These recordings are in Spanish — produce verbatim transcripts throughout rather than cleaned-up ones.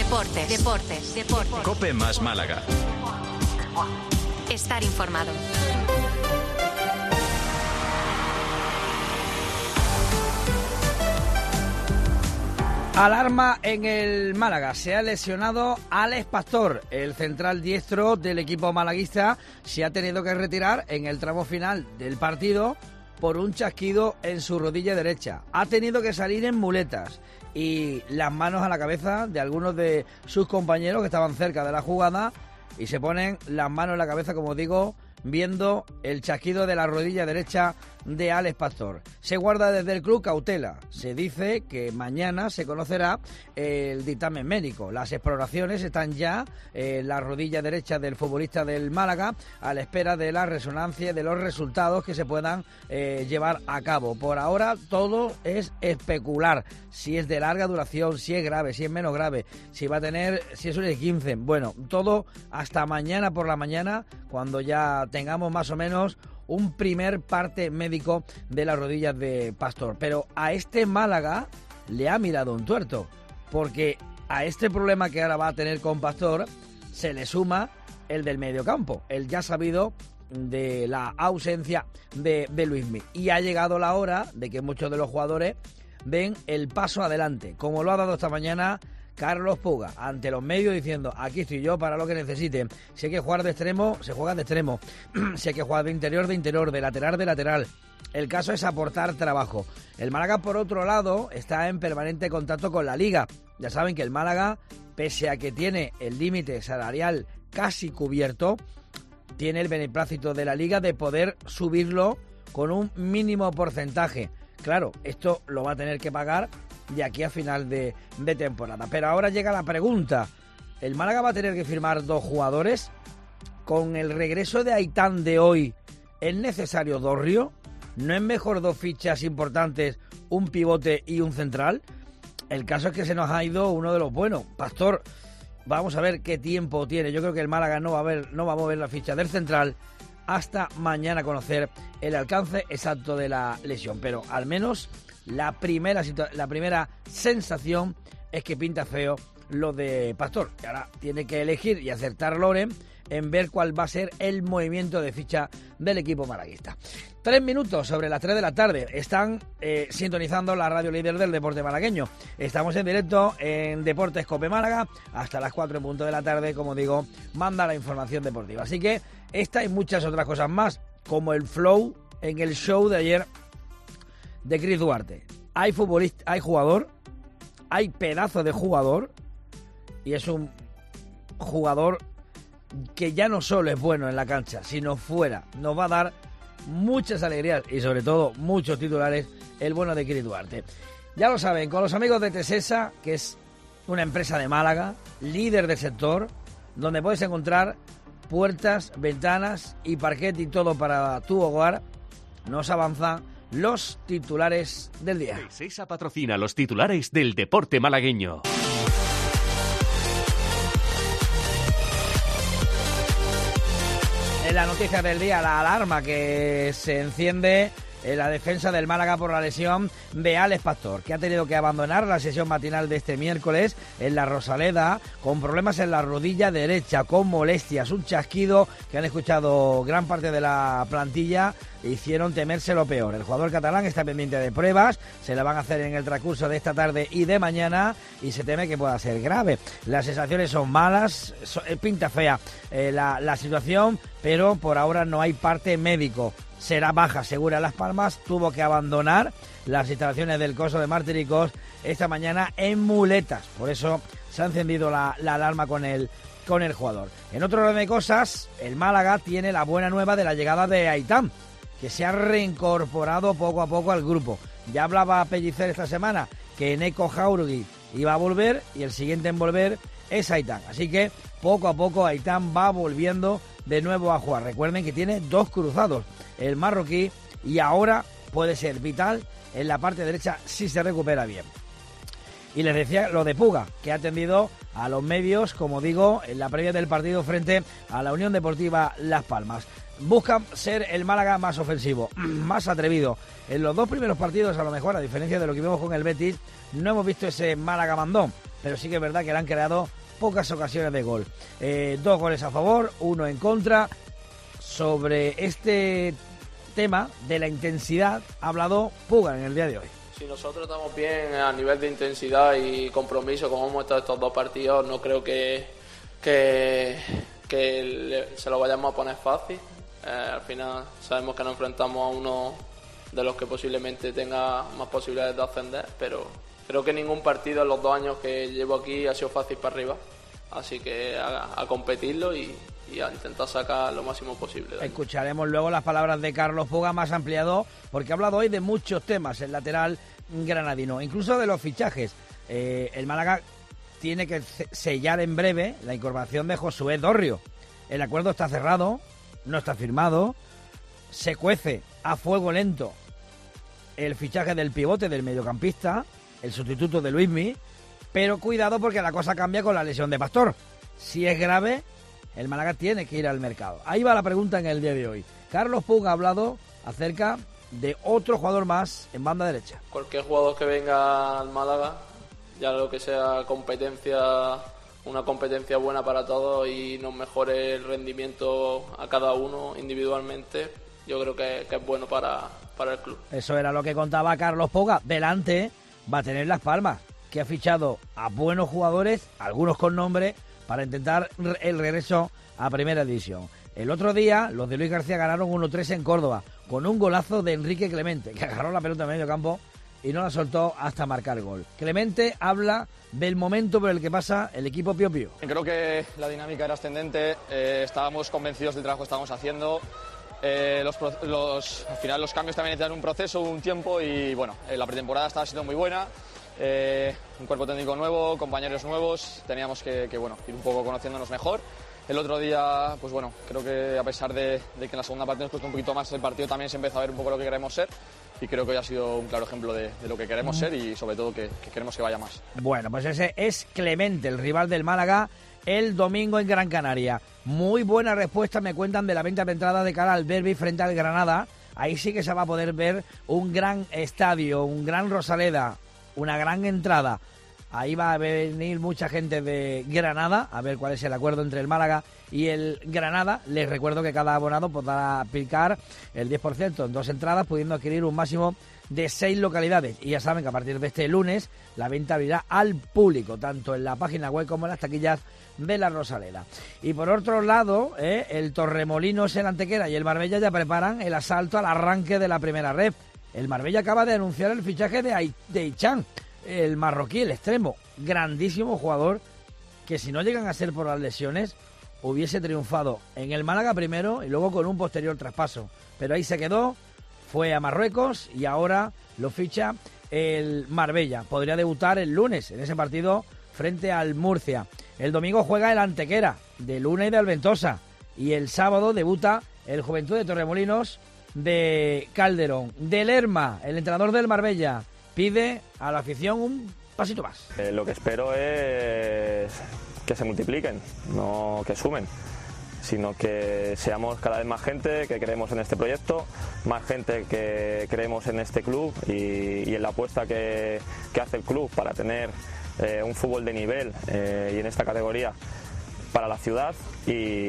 Deportes, deportes, deportes. COPE más Málaga. Estar informado. Alarma en el Málaga. Se ha lesionado Alex Pastor, el central diestro del equipo malaguista. Se ha tenido que retirar en el tramo final del partido por un chasquido en su rodilla derecha. Ha tenido que salir en muletas y las manos a la cabeza de algunos de sus compañeros que estaban cerca de la jugada y se ponen las manos en la cabeza, como digo, viendo el chasquido de la rodilla derecha de Alex Pastor. Se guarda desde el club cautela. Se dice que mañana se conocerá el dictamen médico. Las exploraciones están ya en la rodilla derecha del futbolista del Málaga a la espera de la resonancia y de los resultados que se puedan eh, llevar a cabo. Por ahora todo es especular. Si es de larga duración, si es grave, si es menos grave, si va a tener, si es un esguince. Bueno, todo hasta mañana por la mañana, cuando ya tengamos más o menos un primer parte médico de las rodillas de Pastor. Pero a este Málaga le ha mirado un tuerto, porque a este problema que ahora va a tener con Pastor se le suma el del mediocampo, el ya sabido de la ausencia de, de Luismi. Y ha llegado la hora de que muchos de los jugadores den el paso adelante, como lo ha dado esta mañana Carlos Puga, ante los medios, diciendo: aquí estoy yo para lo que necesiten. Si hay que jugar de extremo, se juega de extremo. Si hay que jugar de interior, de interior, de lateral, de lateral. El caso es aportar trabajo. El Málaga, por otro lado, está en permanente contacto con la Liga. Ya saben que el Málaga, pese a que tiene el límite salarial casi cubierto, tiene el beneplácito de la Liga de poder subirlo con un mínimo porcentaje. Claro, esto lo va a tener que pagar de aquí a final de, de temporada. Pero ahora llega la pregunta: ¿el Málaga va a tener que firmar dos jugadores? ¿Con el regreso de Aitán de hoy es necesario Dorrio? ¿No es mejor dos fichas importantes, un pivote y un central? El caso es que se nos ha ido uno de los buenos. Pastor, vamos a ver qué tiempo tiene. Yo creo que el Málaga no va a ver, no va a mover la ficha del central hasta mañana conocer el alcance exacto de la lesión. Pero al menos la primera, situa- la primera sensación es que pinta feo lo de Pastor, que ahora tiene que elegir y acertar Loren en ver cuál va a ser el movimiento de ficha del equipo malaguista. Tres minutos sobre las tres de la tarde. Están eh, sintonizando la radio líder del deporte malagueño. Estamos en directo en Deportes COPE Málaga hasta las cuatro en punto de la tarde. Como digo, manda la información deportiva. Así que esta y muchas otras cosas más, como el flow en el show de ayer de Chris Duarte. Hay futbolista, hay jugador, hay pedazo de jugador, y es un jugador que ya no solo es bueno en la cancha, sino fuera. Nos va a dar muchas alegrías y sobre todo muchos titulares el bueno de Chris Duarte. Ya lo saben, con los amigos de Tesesa, que es una empresa de Málaga, líder del sector, donde puedes encontrar puertas, ventanas y parquet y todo para tu hogar. Nos avanzan los titulares del día. Tesesa patrocina los titulares del deporte malagueño. En la noticia del día, la alarma que se enciende en la defensa del Málaga por la lesión de Alex Pastor, que ha tenido que abandonar la sesión matinal de este miércoles en la Rosaleda con problemas en la rodilla derecha, con molestias, un chasquido que han escuchado gran parte de la plantilla e hicieron temerse lo peor. El jugador catalán está pendiente de pruebas, se la van a hacer en el transcurso de esta tarde y de mañana y se teme que pueda ser grave. Las sensaciones son malas, so, eh, pinta fea eh, la, la situación, pero por ahora no hay parte médico. Será baja segura en Las Palmas, tuvo que abandonar las instalaciones del Coso de Martiricos esta mañana en muletas, por eso se ha encendido la, la alarma con el, con el jugador. En otro orden de cosas, el Málaga tiene la buena nueva de la llegada de Aitán, que se ha reincorporado poco a poco al grupo. Ya hablaba Pellicer esta semana que Neko Jauregui iba a volver y el siguiente en volver es Aitán, así que poco a poco Aitán va volviendo de nuevo a jugar. Recuerden que tiene dos cruzados, el marroquí, y ahora puede ser vital en la parte derecha si se recupera bien. Y les decía lo de Puga, que ha atendido a los medios, como digo, en la previa del partido frente a la Unión Deportiva Las Palmas. Buscan ser el Málaga más ofensivo, más atrevido. En los dos primeros partidos, a lo mejor, a diferencia de lo que vimos con el Betis, no hemos visto ese Málaga mandón. pero sí que es verdad que le han creado pocas ocasiones de gol. Eh, dos goles a favor, uno en contra. Sobre este tema de la intensidad ha hablado Puga en el día de hoy. Si nosotros estamos bien a nivel de intensidad y compromiso, como hemos estado estos dos partidos, no creo que, que, que le, se lo vayamos a poner fácil. Eh, al final sabemos que nos enfrentamos a uno de los que posiblemente tenga más posibilidades de ascender, pero creo que ningún partido en los dos años que llevo aquí ha sido fácil para arriba. Así que a, a competirlo y, y a intentar sacar lo máximo posible. Escucharemos luego las palabras de Carlos Puga más ampliado, porque ha hablado hoy de muchos temas, el lateral granadino, incluso de los fichajes. Eh, el Málaga tiene que sellar en breve la incorporación de Josué Dorrio. El acuerdo está cerrado, no está firmado, se cuece a fuego lento el fichaje del pivote, del mediocampista, el sustituto de Luismi, pero cuidado porque la cosa cambia con la lesión de Pastor. Si es grave, el Málaga tiene que ir al mercado. Ahí va la pregunta en el día de hoy. Carlos Puga ha hablado acerca de otro jugador más en banda derecha. Cualquier jugador que venga al Málaga, ya lo que sea competencia, una competencia buena para todos y nos mejore el rendimiento a cada uno individualmente, yo creo que, que es bueno para, para el club. Eso era lo que contaba Carlos Puga. Delante va a tener Las Palmas, que ha fichado a buenos jugadores, algunos con nombre, para intentar el regreso a Primera División. El otro día, los de Luis García ganaron uno tres en Córdoba, con un golazo de Enrique Clemente, que agarró la pelota en medio campo y no la soltó hasta marcar gol. Clemente habla del momento por el que pasa el equipo Pío Pío. Creo que la dinámica era ascendente, eh, estábamos convencidos del trabajo que estábamos haciendo. Eh, los, los, al final los cambios también necesitan un proceso, un tiempo y bueno, eh, la pretemporada estaba siendo muy buena. Eh, un cuerpo técnico nuevo, compañeros nuevos, teníamos que, que bueno, ir un poco conociéndonos mejor. El otro día, pues bueno, creo que a pesar de, de que en la segunda parte nos costó un poquito más el partido, también se empezó a ver un poco lo que queremos ser y creo que hoy ha sido un claro ejemplo de, de lo que queremos ser y sobre todo que, que queremos que vaya más. Bueno, pues ese es Clemente, el rival del Málaga, el domingo en Gran Canaria. Muy buena respuesta me cuentan de la venta de entradas de cara al derbi frente al Granada. Ahí sí que se va a poder ver un gran estadio, un gran Rosaleda, una gran entrada. Ahí va a venir mucha gente de Granada a ver cuál es el acuerdo entre el Málaga y el Granada. Les recuerdo que cada abonado podrá aplicar el diez por ciento en dos entradas, pudiendo adquirir un máximo de seis localidades. Y ya saben que a partir de este lunes la venta abrirá al público, tanto en la página web como en las taquillas de la Rosaleda. Y por otro lado, eh, el Torremolinos, el Antequera y el Marbella ya preparan el asalto al arranque de la primera red. El Marbella acaba de anunciar el fichaje de, Ay- de Ichan, el marroquí, el extremo, grandísimo jugador que si no llegan a ser por las lesiones hubiese triunfado en el Málaga primero y luego con un posterior traspaso, pero ahí se quedó, fue a Marruecos y ahora lo ficha el Marbella. Podría debutar el lunes en ese partido frente al Murcia. El domingo juega el Antequera de Luna y de Alventosa y el sábado debuta el Juventud de Torremolinos de Calderón. Del Lerma, el entrenador del Marbella, pide a la afición un pasito más. Eh, lo que espero es que se multipliquen, no que sumen, sino que seamos cada vez más gente que creemos en este proyecto, más gente que creemos en este club y, y en la apuesta que, que hace el club para tener eh, un fútbol de nivel eh, y en esta categoría para la ciudad y,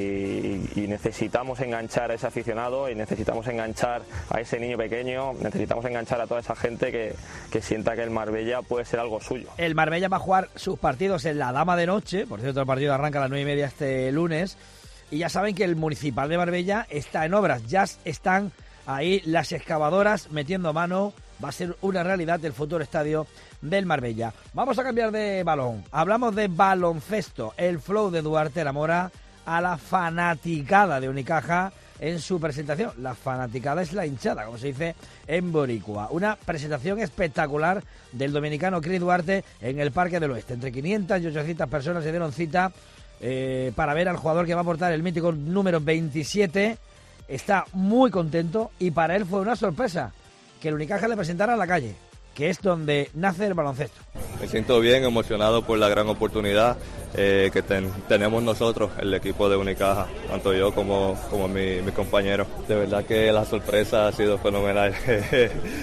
y necesitamos enganchar a ese aficionado y necesitamos enganchar a ese niño pequeño, necesitamos enganchar a toda esa gente que, que sienta que el Marbella puede ser algo suyo. El Marbella va a jugar sus partidos en la Dama de Noche, por cierto el partido arranca a las nueve y media este lunes, y ya saben que el Municipal de Marbella está en obras, ya están ahí las excavadoras metiendo mano, va a ser una realidad el futuro estadio del Marbella. Vamos a cambiar de balón, hablamos de baloncesto, el flow de Duarte enamora a la fanaticada de Unicaja en su presentación. La fanaticada es la hinchada, como se dice en boricua. Una presentación espectacular del dominicano Chris Duarte en el Parque del Oeste. Entre quinientas y ochocientas personas se dieron cita eh, para ver al jugador que va a portar el mítico número veintisiete. Está muy contento y para él fue una sorpresa que el Unicaja le presentara a la calle, que es donde nace el baloncesto. Me siento bien, emocionado por la gran oportunidad eh, que ten, tenemos nosotros, el equipo de Unicaja, tanto yo como, como mi, mis compañeros. De verdad que la sorpresa ha sido fenomenal.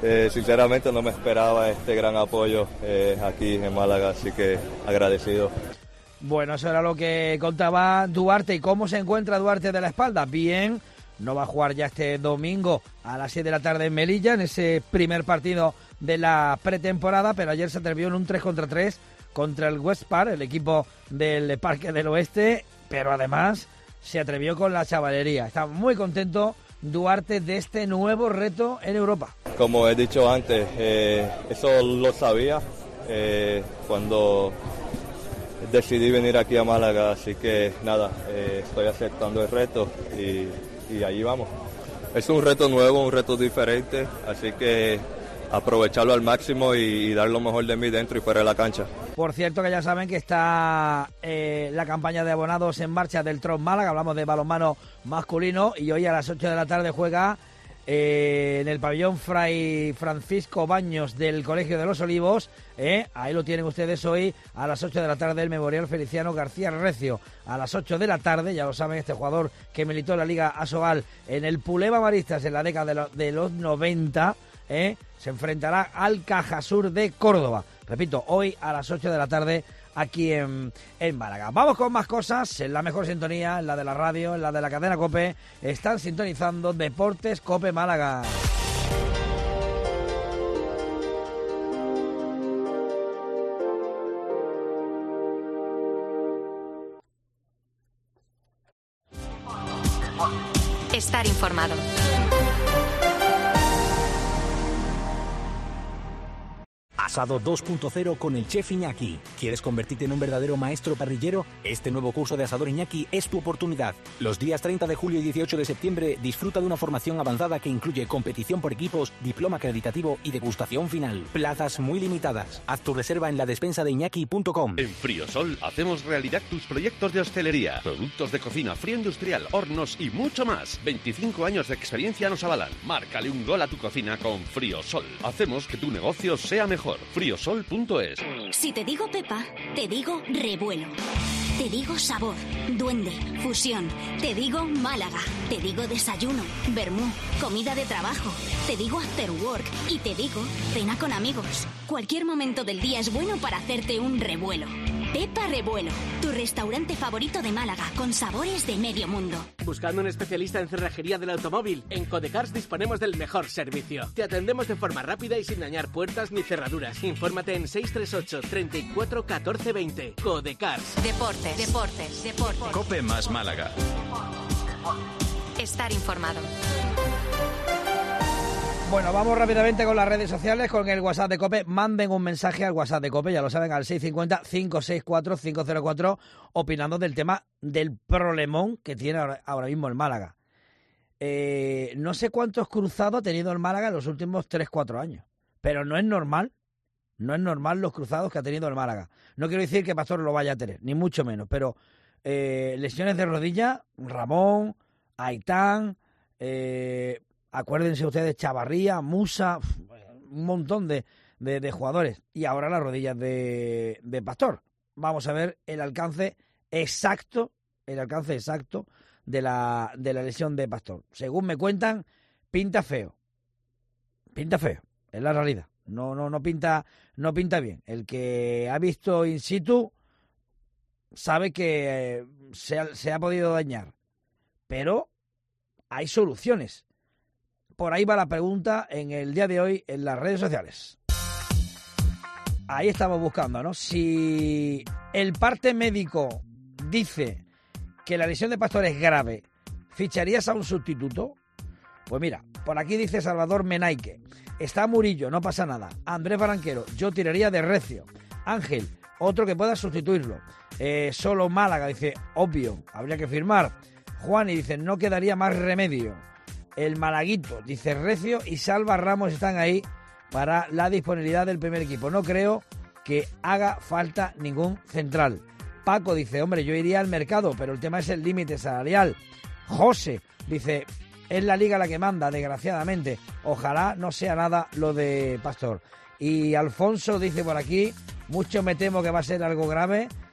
eh, sinceramente no me esperaba este gran apoyo eh, aquí en Málaga, así que agradecido. Bueno, eso era lo que contaba Duarte. ¿Y cómo se encuentra Duarte de la espalda? Bien, no va a jugar ya este domingo a las siete de la tarde en Melilla, en ese primer partido de la pretemporada, pero ayer se atrevió en un tres contra tres contra el West Park, el equipo del Parque del Oeste, pero además se atrevió con la chavalería. Está muy contento Duarte de este nuevo reto en Europa. Como he dicho antes, eh, eso lo sabía eh, cuando decidí venir aquí a Málaga, así que nada, eh, estoy aceptando el reto y, y allí vamos. Es un reto nuevo, un reto diferente, así que aprovecharlo al máximo y, y dar lo mejor de mí dentro y fuera de la cancha. Por cierto, que ya saben que está eh, la campaña de abonados en marcha del Tron Málaga, hablamos de balonmano masculino, y hoy a las ocho de la tarde juega eh, en el pabellón Fray Francisco Baños del Colegio de los Olivos, eh, ahí lo tienen ustedes hoy a las ocho de la tarde, el Memorial Feliciano García Recio. A las ocho de la tarde, ya lo saben, este jugador que militó en la Liga Asobal en el Puleva Maristas en la década de, lo, de los noventa, eh, se enfrentará al Cajasur de Córdoba. Repito, hoy a las ocho de la tarde aquí en, en Málaga. Vamos con más cosas, en la mejor sintonía, en la de la radio, en la de la cadena COPE. Están sintonizando Deportes COPE Málaga. Estar informado. Asado dos punto cero con el chef Iñaki. ¿Quieres convertirte en un verdadero maestro parrillero? Este nuevo curso de Asador Iñaki es tu oportunidad. Los días treinta de julio y dieciocho de septiembre disfruta de una formación avanzada que incluye competición por equipos, diploma acreditativo y degustación final. Plazas muy limitadas. Haz tu reserva en la despensa de iñaki punto com. En Friosol hacemos realidad tus proyectos de hostelería, productos de cocina, frío industrial, hornos y mucho más. veinticinco años de experiencia nos avalan. Márcale un gol a tu cocina con Friosol. Hacemos que tu negocio sea mejor. friosol punto es. Si te digo Pepa, te digo revuelo. Te digo sabor, duende, fusión. Te digo Málaga. Te digo desayuno, vermú, comida de trabajo. Te digo after work y te digo cena con amigos. Cualquier momento del día es bueno para hacerte un revuelo. Pepa Revuelo, tu restaurante favorito de Málaga, con sabores de medio mundo. Buscando un especialista en cerrajería del automóvil, en Codecars disponemos del mejor servicio. Te atendemos de forma rápida y sin dañar puertas ni cerraduras. Infórmate en seis tres ocho, treinta y cuatro, catorce, veinte. Codecars. Deportes, deportes, deportes. COPE más Málaga. Estar informado. Bueno, vamos rápidamente con las redes sociales, con el WhatsApp de COPE. Manden un mensaje al WhatsApp de COPE, ya lo saben, al seis cinco cero, cinco seis cuatro, cinco cero cuatro, opinando del tema del problemón que tiene ahora, ahora mismo el Málaga. Eh, no sé cuántos cruzados ha tenido el Málaga en los últimos tres cuatro años, pero no es normal, no es normal los cruzados que ha tenido el Málaga. No quiero decir que Pastor lo vaya a tener, ni mucho menos, pero eh, lesiones de rodilla, Ramón, Aitán, eh... acuérdense ustedes, Chavarría, Musa, un montón de, de, de jugadores. Y ahora las rodillas de, de Pastor. Vamos a ver el alcance exacto, el alcance exacto de la, de la lesión de Pastor. Según me cuentan, pinta feo. Pinta feo, es la realidad. No, no, no pinta, no pinta bien. El que ha visto in situ sabe que eh, se, ha, se ha podido dañar. Pero hay soluciones. Por ahí va la pregunta en el día de hoy en las redes sociales. Ahí estamos buscando, ¿no? Si el parte médico dice que la lesión de Pastor es grave, ¿ficharías a un sustituto? Pues mira, por aquí dice Salvador Menaique. Está Murillo, no pasa nada. Andrés Barranquero, yo tiraría de Recio. Ángel, otro que pueda sustituirlo. Eh, solo Málaga, dice, obvio, habría que firmar. Juani dice, no quedaría más remedio. El Malaguito, dice Recio y Salva Ramos están ahí para la disponibilidad del primer equipo. No creo que haga falta ningún central. Paco dice, hombre, yo iría al mercado, pero el tema es el límite salarial. José dice, es la liga la que manda, desgraciadamente. Ojalá no sea nada lo de Pastor. Y Alfonso dice por aquí, mucho me temo que va a ser algo grave.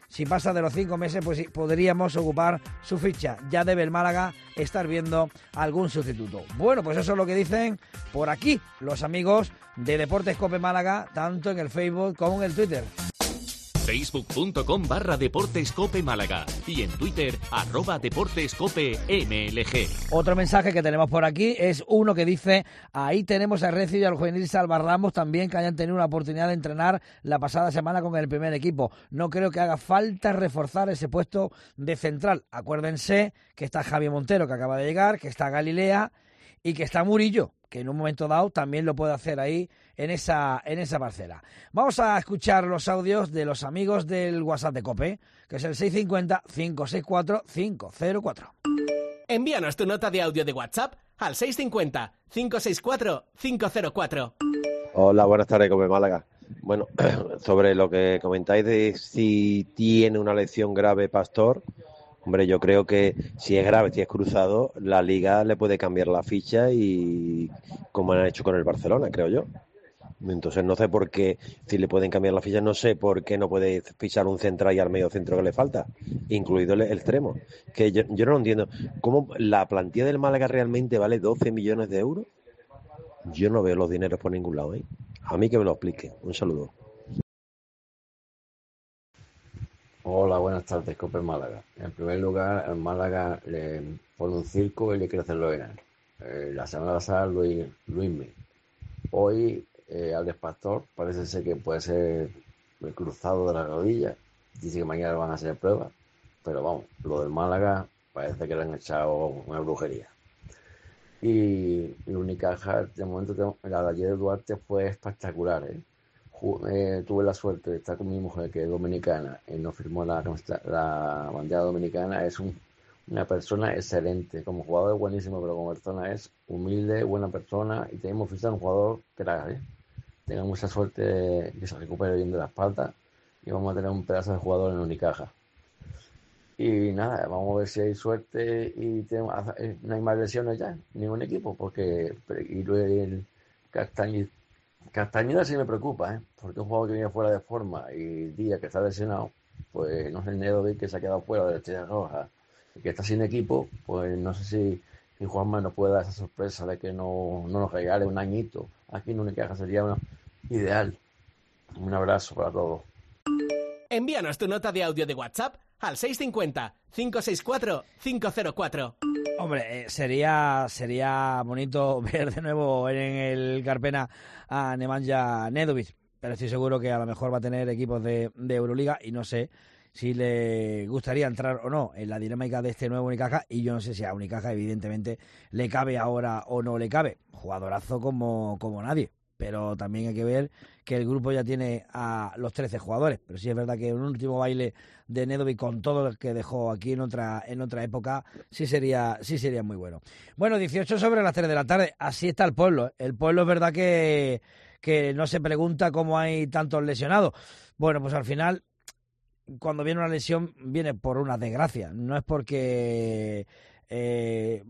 si pasa de los cinco meses, pues sí, podríamos ocupar su ficha. Ya debe el Málaga estar viendo algún sustituto. Bueno, pues eso es lo que dicen por aquí los amigos de Deportes Cope Málaga, tanto en el Facebook como en el Twitter. Facebook.com barra Deportes Cope Málaga y en Twitter arroba Deportes Cope M L G. Otro mensaje que tenemos por aquí es uno que dice: ahí tenemos a Recio y al juvenil Salva Ramos también, que hayan tenido una oportunidad de entrenar la pasada semana con el primer equipo. No creo que haga falta reforzar ese puesto de central. Acuérdense que está Javi Montero, que acaba de llegar, que está Galilea y que está Murillo, que en un momento dado también lo puede hacer ahí en esa en esa parcela. Vamos a escuchar los audios de los amigos del WhatsApp de COPE, que es el seis cinco cero, cinco seis cuatro, cinco cero cuatro. Envíanos tu nota de audio de WhatsApp al seis cinco cero, cinco seis cuatro, cinco cero cuatro. Hola, buenas tardes, Cope Málaga. Bueno, sobre lo que comentáis de si tiene una lesión grave Pastor, hombre, yo creo que si es grave, si es cruzado, la Liga le puede cambiar la ficha y como han hecho con el Barcelona, creo yo. Entonces no sé por qué, si le pueden cambiar la ficha, no sé por qué no puede fichar un central y al medio centro que le falta, incluido el, el extremo. Que yo, yo no lo entiendo. ¿Cómo la plantilla del Málaga realmente vale doce millones de euros? Yo no veo los dineros por ningún lado, ¿eh? A mí que me lo explique. Un saludo. Hola, buenas tardes, Cope Málaga. En primer lugar, el Málaga le pone un circo y le quiere hacerlo ganar. Eh, la semana pasada Luis, Luismi. Hoy eh, Alex Pastor parece ser que puede ser el cruzado de la rodilla. Dice que mañana van a hacer pruebas. Pero vamos, lo del Málaga parece que le han echado una brujería. Y el Unicaja, de momento, la de ayer de Duarte fue espectacular, ¿eh? Eh, tuve la suerte de estar con mi mujer, que es dominicana, y nos firmó la, la bandera dominicana. Es un, una persona excelente, como jugador es buenísimo, pero como persona es humilde, buena persona, y tenemos que fichar un jugador que la ¿eh? tenga mucha suerte de que se recupere bien de la espalda, y vamos a tener un pedazo de jugador en Unicaja. Y nada, vamos a ver si hay suerte y tenemos, no hay más lesiones ya, ningún equipo, porque y el Castañeda Castañeda sí me preocupa, ¿eh? Porque un jugador que viene fuera de forma y Díaz que está lesionado, pues no sé, el Nedovic que se ha quedado fuera de la Estrella Roja y que está sin equipo, pues no sé si, si Juanma nos puede dar esa sorpresa de que no, no nos regale un añito. Aquí en Unicaja sería una, ideal. Un abrazo para todos. Envíanos tu nota de audio de WhatsApp al seis cinco cero, cinco seis cuatro, cinco cero cuatro. Hombre, eh, sería sería bonito ver de nuevo en el Carpena a Nemanja Nedovic, pero estoy seguro que a lo mejor va a tener equipos de, de Euroliga y no sé si le gustaría entrar o no en la dinámica de este nuevo Unicaja, y yo no sé si a Unicaja evidentemente le cabe ahora o no le cabe. Jugadorazo como, como nadie, pero también hay que ver que el grupo ya tiene a los trece jugadores. Pero sí es verdad que un último baile de Nedovic con todo lo que dejó aquí en otra en otra época sí sería sí sería muy bueno. Bueno, dieciocho sobre las tres de la tarde, así está el pueblo. El pueblo es verdad que, que no se pregunta cómo hay tantos lesionados. Bueno, pues al final, cuando viene una lesión, viene por una desgracia. No es porque eh,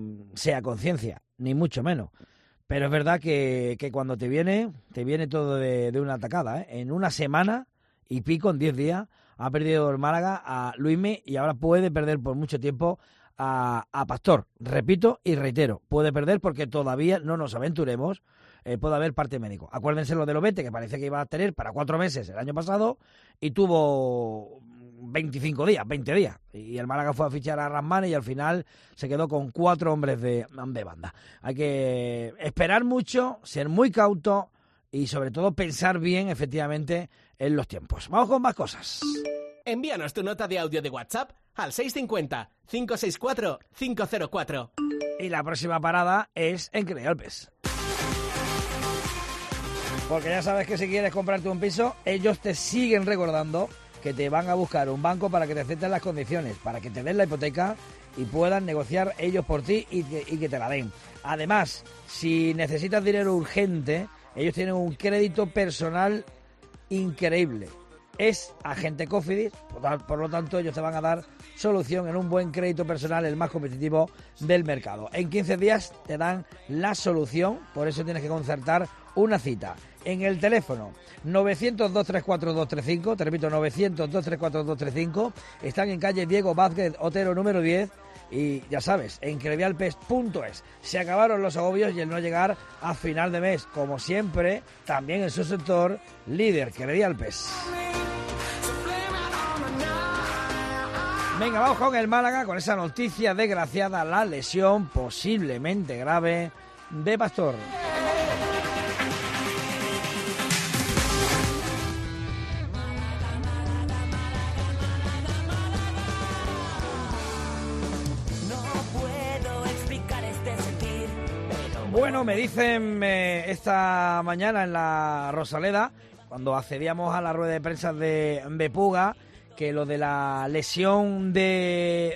sea conciencia, ni mucho menos. Pero es verdad que, que cuando te viene, te viene todo de, de una atacada, ¿eh? En una semana y pico, en diez días, ha perdido el Málaga a Luismi y ahora puede perder por mucho tiempo a, a Pastor. Repito y reitero, puede perder porque todavía no nos aventuremos, eh, puede haber parte médico. Acuérdense lo de Lobete, que parece que iba a tener para cuatro meses el año pasado y tuvo veinticinco días, veinte días. Y el Málaga fue a fichar a Rasmane y al final se quedó con cuatro hombres de, de banda. Hay que esperar mucho, ser muy cauto y sobre todo pensar bien efectivamente en los tiempos. Vamos con más cosas. Envíanos tu nota de audio de WhatsApp al seis cinco cero, cinco seis cuatro, cinco cero cuatro. Y la próxima parada es en Crealpes. Porque ya sabes que si quieres comprarte un piso, ellos te siguen recordando que te van a buscar un banco para que te acepten las condiciones, para que te den la hipoteca y puedan negociar ellos por ti y que, y que te la den. Además, si necesitas dinero urgente, ellos tienen un crédito personal increíble, es agente Cofidis, por lo tanto ellos te van a dar solución en un buen crédito personal, el más competitivo del mercado. En quince días te dan la solución, por eso tienes que concertar una cita. En el teléfono novecientos dos tres cuatro dos tres cinco, te repito, novecientos dos tres cuatro dos tres cinco, están en calle Diego Vázquez Otero número diez y ya sabes, en credialpes punto es. Se acabaron los agobios y el no llegar a final de mes, como siempre, también en su sector, líder Credialpes. Venga, vamos con el Málaga, con esa noticia desgraciada, la lesión posiblemente grave de Pastor. Bueno, me dicen eh, esta mañana en la Rosaleda, cuando accedíamos a la rueda de prensa de, de Puga, que lo de la lesión de,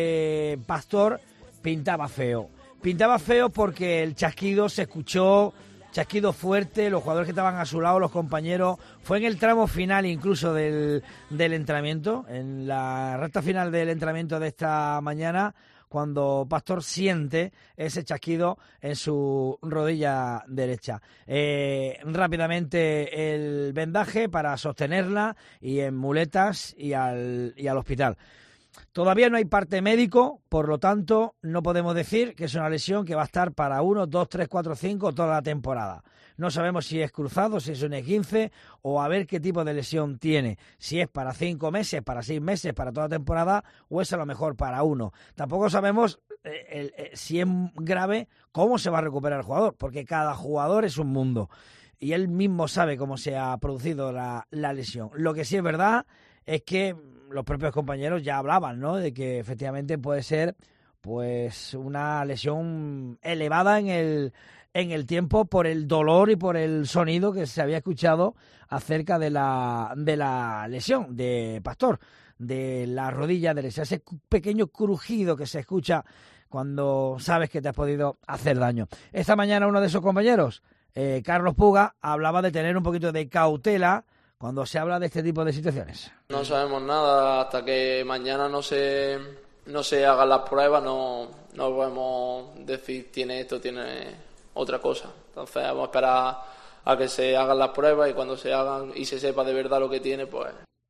de Pastor pintaba feo. Pintaba feo porque el chasquido se escuchó, chasquido fuerte, los jugadores que estaban a su lado, los compañeros, fue en el tramo final incluso del, del entrenamiento, en la recta final del entrenamiento de esta mañana, cuando Pastor siente ese chasquido en su rodilla derecha. Eh, rápidamente el vendaje para sostenerla y en muletas y al, y al hospital. Todavía no hay parte médico, por lo tanto no podemos decir que es una lesión que va a estar para uno, dos, tres, cuatro, cinco toda la temporada. No sabemos si es cruzado, si es un esguince o a ver qué tipo de lesión tiene. Si es para cinco meses, para seis meses, para toda la temporada o es a lo mejor para uno. Tampoco sabemos eh, el, eh, si es grave, cómo se va a recuperar el jugador, porque cada jugador es un mundo y él mismo sabe cómo se ha producido la, la lesión. Lo que sí es verdad es que los propios compañeros ya hablaban, ¿no?, de que efectivamente puede ser pues una lesión elevada en el en el tiempo por el dolor y por el sonido que se había escuchado acerca de la de la lesión de Pastor, de la rodilla derecha, ese pequeño crujido que se escucha cuando sabes que te has podido hacer daño. Esta mañana uno de esos compañeros, eh, Carlos Puga, hablaba de tener un poquito de cautela cuando se habla de este tipo de situaciones. No sabemos nada hasta que mañana no se no se hagan las pruebas, no, no podemos decir tiene esto, tiene otra cosa. Entonces vamos a esperar a que se hagan las pruebas y cuando se hagan y se sepa de verdad lo que tiene, pues...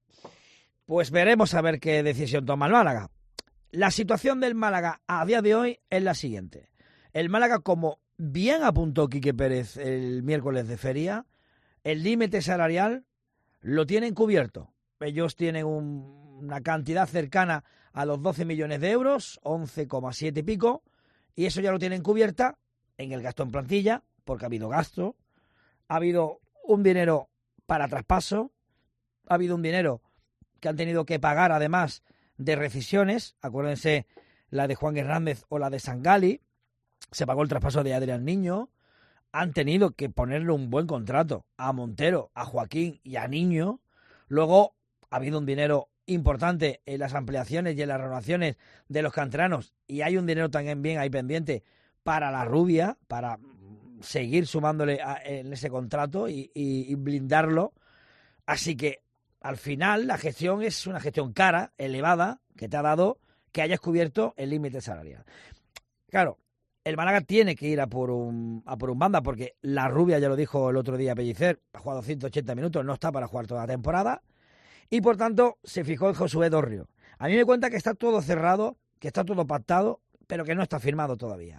Pues veremos a ver qué decisión toma el Málaga. La situación del Málaga a día de hoy es la siguiente. El Málaga, como bien apuntó Quique Pérez el miércoles de feria, el límite salarial lo tienen cubierto. Ellos tienen un, una cantidad cercana a los doce millones de euros, once coma siete y pico, y eso ya lo tienen cubierta en el gasto en plantilla, porque ha habido gasto, ha habido un dinero para traspaso, ha habido un dinero que han tenido que pagar además de rescisiones, acuérdense la de Juan Hernández o la de Sangali, se pagó el traspaso de Adrián Niño, han tenido que ponerle un buen contrato a Montero, a Joaquín y a Niño. Luego ha habido un dinero importante en las ampliaciones y en las renovaciones de los canteranos y hay un dinero también bien ahí pendiente para la Rubia, para seguir sumándole a, en ese contrato y, y, y blindarlo. Así que al final la gestión es una gestión cara, elevada, que te ha dado que hayas cubierto el límite salarial. Claro, el Málaga tiene que ir a por un a por un banda porque la Rubia, ya lo dijo el otro día Pellicer, ha jugado ciento ochenta minutos, no está para jugar toda la temporada y por tanto se fijó en Josué Dorrio. A mí me cuenta que está todo cerrado, que está todo pactado, pero que no está firmado todavía.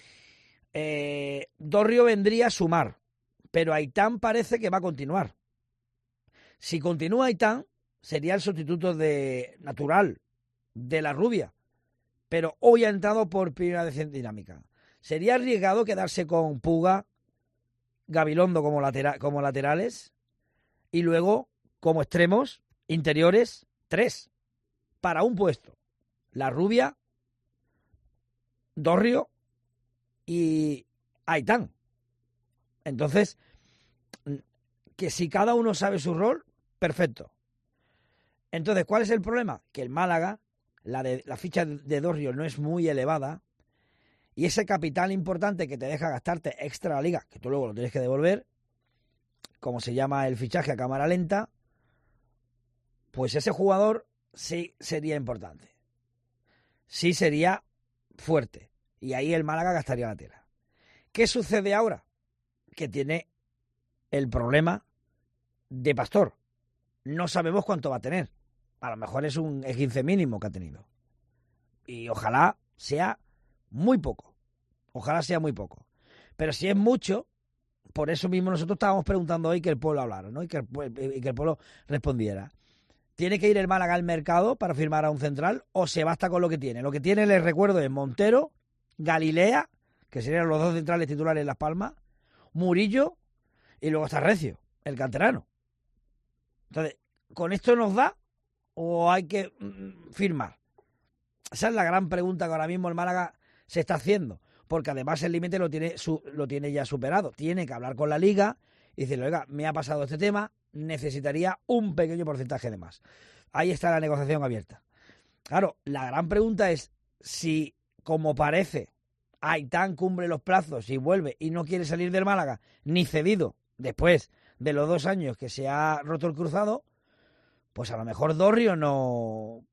Eh, Dorrio vendría a sumar, pero Aitán parece que va a continuar. Si continúa Aitán, sería el sustituto de natural de la Rubia, pero hoy ha entrado por primera vez en dinámica. Sería arriesgado quedarse con Puga, Gabilondo como, latera- como laterales y luego como extremos interiores, tres, para un puesto. La Rubia, Dorrio y Aitán. Entonces, que si cada uno sabe su rol, perfecto. Entonces, ¿cuál es el problema? Que el Málaga, la, de, la ficha de Dorrio no es muy elevada y ese capital importante que te deja gastarte extra la liga, que tú luego lo tienes que devolver, como se llama el fichaje a cámara lenta, pues ese jugador sí sería importante. Sí sería fuerte. Y ahí el Málaga gastaría la tela. ¿Qué sucede ahora? Que tiene el problema de Pastor. No sabemos cuánto va a tener. A lo mejor es un esguince mínimo que ha tenido. Y ojalá sea muy poco. Ojalá sea muy poco. Pero si es mucho, por eso mismo nosotros estábamos preguntando hoy que el pueblo hablara, ¿no? Y que el, y que el pueblo respondiera. ¿Tiene que ir el Málaga al mercado para firmar a un central o se basta con lo que tiene? Lo que tiene, les recuerdo, es Montero, Galilea, que serían los dos centrales titulares en Las Palmas, Murillo y luego está Recio, el canterano. Entonces, ¿con esto nos da o hay que mm, firmar? Esa es la gran pregunta que ahora mismo el Málaga se está haciendo, porque además el límite lo tiene, su, lo tiene ya superado. Tiene que hablar con la Liga y decirle, oiga, me ha pasado este tema, necesitaría un pequeño porcentaje de más. Ahí está la negociación abierta. Claro, la gran pregunta es si, como parece, Aitán cumple los plazos y vuelve y no quiere salir del Málaga, ni cedido después de los dos años que se ha roto el cruzado, pues a lo mejor Dorrio no,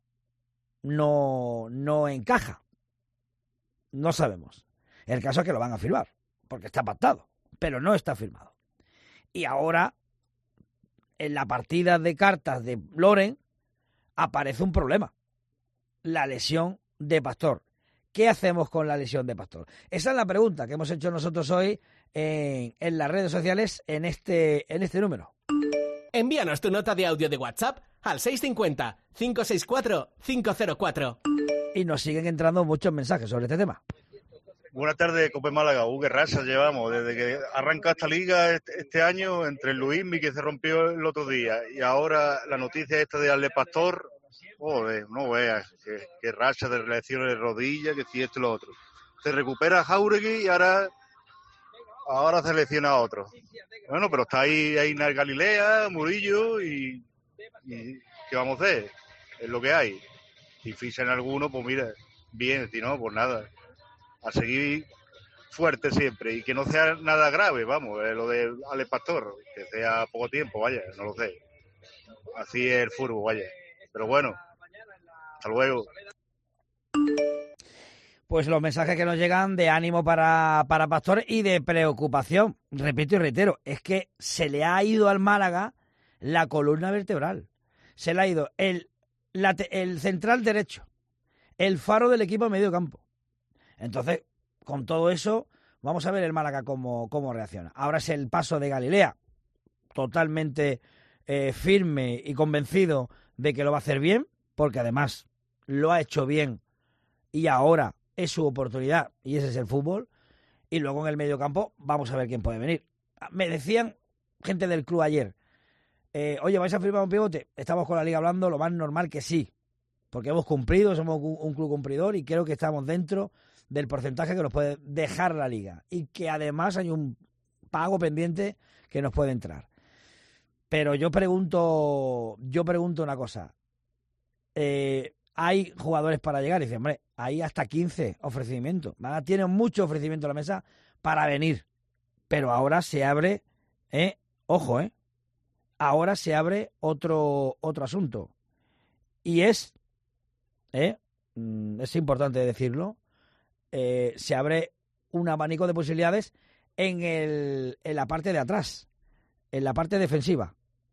no, no encaja. No sabemos. El caso es que lo van a firmar, porque está pactado, pero no está firmado. Y ahora, en la partida de cartas de Loren, aparece un problema. La lesión de Pastor. ¿Qué hacemos con la lesión de Pastor? Esa es la pregunta que hemos hecho nosotros hoy en, en las redes sociales en este, en este número. Envíanos tu nota de audio de WhatsApp al seis cinco cero, cinco seis cuatro, cinco cero cuatro. Y nos siguen entrando muchos mensajes sobre este tema. Buenas tardes, Cope Málaga. Uh, qué racha llevamos. Desde que arranca esta liga este, este año, entre el Luismi, que se rompió el otro día, y ahora la noticia esta de Ale Pastor. Joder, no veas, qué, qué racha de lesiones de rodillas, que si esto y lo otro. Se recupera Jauregui y ahora, ahora se lesiona a otro. Bueno, pero está ahí, ahí Galilea, Murillo y, y ¿qué vamos a hacer? Es lo que hay. Si fichan alguno, pues mira, bien, si no, pues nada. A seguir fuerte siempre y que no sea nada grave, vamos, eh, lo de Ale Pastor, que sea poco tiempo, vaya, no lo sé. Así es el fútbol, vaya. Pero bueno, hasta luego. Pues los mensajes que nos llegan de ánimo para, para Pastor y de preocupación. Repito y reitero, es que se le ha ido al Málaga la columna vertebral. Se le ha ido el, la, el central derecho, el faro del equipo de medio campo. Entonces, con todo eso, vamos a ver el Málaga cómo, cómo reacciona. Ahora es el paso de Galilea, totalmente eh, firme y convencido de que lo va a hacer bien, porque además lo ha hecho bien y ahora es su oportunidad y ese es el fútbol. Y luego en el mediocampo vamos a ver quién puede venir. Me decían gente del club ayer, eh, oye, ¿vais a firmar un pivote? Estamos con la Liga hablando, lo más normal que sí, porque hemos cumplido, somos un, un club cumplidor y creo que estamos dentro del porcentaje que nos puede dejar la Liga y que además hay un pago pendiente que nos puede entrar. Pero yo pregunto, yo pregunto una cosa. Eh, hay jugadores para llegar y dicen, hombre, hay hasta quince ofrecimientos. ¿Verdad? Tienen mucho ofrecimiento a la mesa para venir. Pero ahora se abre, eh, ojo, eh, ahora se abre otro, otro asunto. Y es, eh, es importante decirlo, eh, se abre un abanico de posibilidades en, el, en la parte de atrás, en la parte defensiva.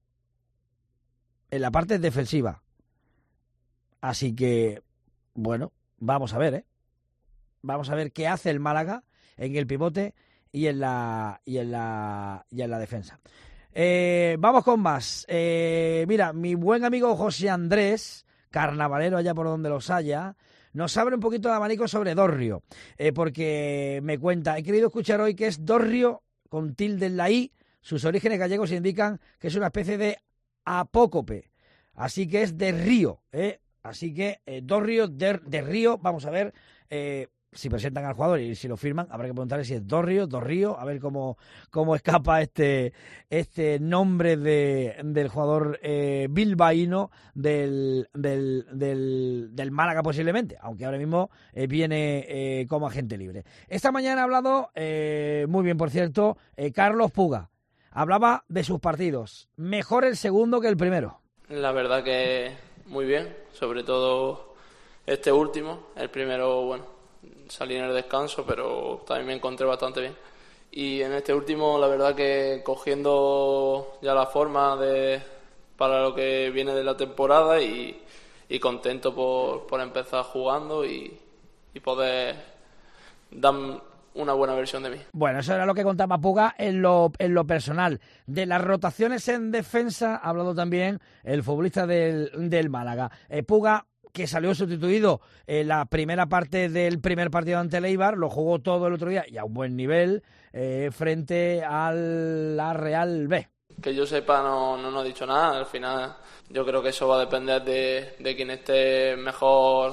En la parte defensiva. Así que, bueno, vamos a ver, ¿eh? Vamos a ver qué hace el Málaga en el pivote y en la y en la y en la defensa. Eh, vamos con más. Eh, mira, mi buen amigo José Andrés, carnavalero allá por donde los haya, nos abre un poquito de abanico sobre Dorrio, eh, porque me cuenta, he querido escuchar hoy que es Dorrio con tilde en la I, sus orígenes gallegos indican que es una especie de apócope, así que es de río, ¿eh? Así que eh, Dorrio de, de río, vamos a ver eh, si presentan al jugador y si lo firman, habrá que preguntarle si es Dorrio, Dorrío, a ver cómo, cómo escapa este, este nombre de, del jugador eh, bilbaíno del, del, del, del Málaga posiblemente, aunque ahora mismo eh, viene eh, como agente libre. Esta mañana ha hablado, eh, muy bien por cierto, eh, Carlos Puga, hablaba de sus partidos, mejor el segundo que el primero. La verdad que muy bien, sobre todo este último. El primero, bueno, salí en el descanso, pero también me encontré bastante bien. Y en este último, la verdad que cogiendo ya la forma de para lo que viene de la temporada y, y contento por, por empezar jugando y, y poder dar una buena versión de mí. Bueno, eso era lo que contaba Puga en lo, en lo personal. De las rotaciones en defensa ha hablado también el futbolista del, del Málaga. Eh, Puga, que salió sustituido en la primera parte del primer partido ante el Eibar, lo jugó todo el otro día y a un buen nivel eh, frente a la Real B. Que yo sepa no, no nos ha dicho nada. Al final yo creo que eso va a depender de, de quien esté mejor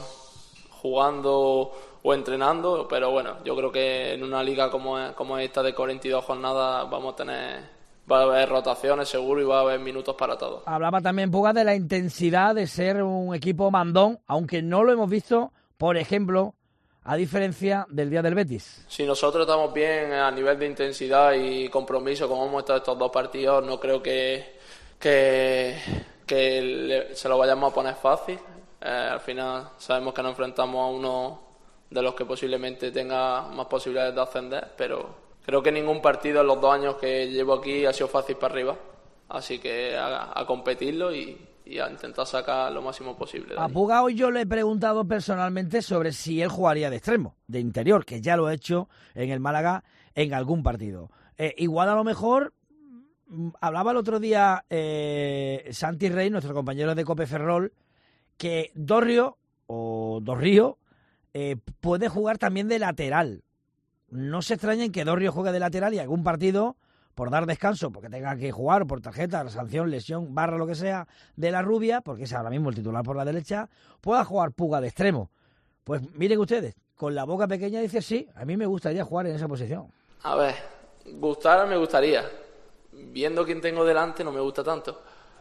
jugando o entrenando, pero bueno, yo creo que en una liga como, es, como esta de cuarenta y dos jornadas vamos a tener, va a haber rotaciones seguro y va a haber minutos para todos. Hablaba también Puga de la intensidad de ser un equipo mandón, aunque no lo hemos visto, por ejemplo, a diferencia del día del Betis. Si nosotros estamos bien a nivel de intensidad y compromiso, como hemos estado estos dos partidos, no creo que, que, que le, se lo vayamos a poner fácil. Eh, al final sabemos que nos enfrentamos a uno de los que posiblemente tenga más posibilidades de ascender, pero creo que ningún partido en los dos años que llevo aquí ha sido fácil para arriba, así que a, a competirlo y, y a intentar sacar lo máximo posible. A Puga hoy yo le he preguntado personalmente sobre si él jugaría de extremo, de interior, que ya lo ha hecho en el Málaga en algún partido. Eh, igual a lo mejor, hablaba el otro día eh, Santi Rey, nuestro compañero de Cope Ferrol, que Dorrio, o Dorrío, Eh, puede jugar también de lateral. No se extrañen que Dorrio juegue de lateral y algún partido, por dar descanso, porque tenga que jugar por tarjeta, sanción, lesión, barra, lo que sea, de la Rubia, porque es ahora mismo el titular por la derecha, pueda jugar Puga de extremo. Pues miren ustedes, con la boca pequeña dice sí, a mí me gustaría jugar en esa posición. A ver, gustar me gustaría. Viendo quién tengo delante no me gusta tanto.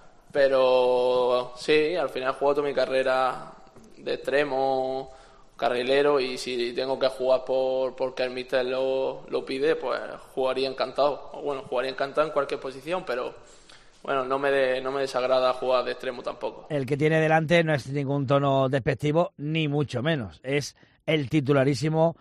Pero sí, al final he jugado toda mi carrera de extremo, carrilero, y si tengo que jugar por porque el míster lo, lo pide, pues jugaría encantado. O bueno, jugaría encantado en cualquier posición, pero bueno, no me de, no me desagrada jugar de extremo tampoco. El que tiene delante no es ningún tono despectivo, ni mucho menos. Es el titularísimo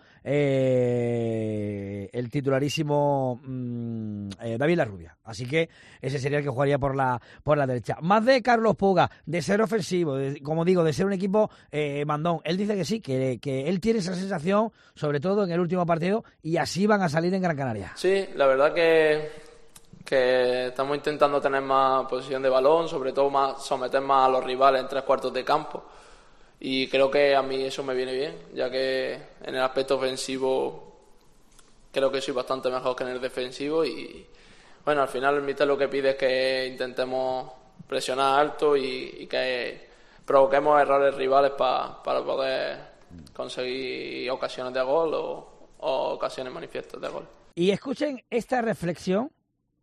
eh, el titularísimo mmm, eh, David Larrubia. Así que ese sería el que jugaría por la por la derecha. Más de Carlos Puga, de ser ofensivo, de, como digo, de ser un equipo eh, mandón. Él dice que sí, que, que él tiene esa sensación, sobre todo en el último partido, y así van a salir en Gran Canaria. Sí, la verdad que, que estamos intentando tener más posesión de balón, sobre todo más someter más a los rivales en tres cuartos de campo. Y creo que a mí eso me viene bien, ya que en el aspecto ofensivo creo que soy bastante mejor que en el defensivo. Y bueno, al final el míster lo que pide es que intentemos presionar alto y, y que provoquemos errores rivales pa, para poder conseguir ocasiones de gol o, o ocasiones manifiestas de gol. Y escuchen esta reflexión,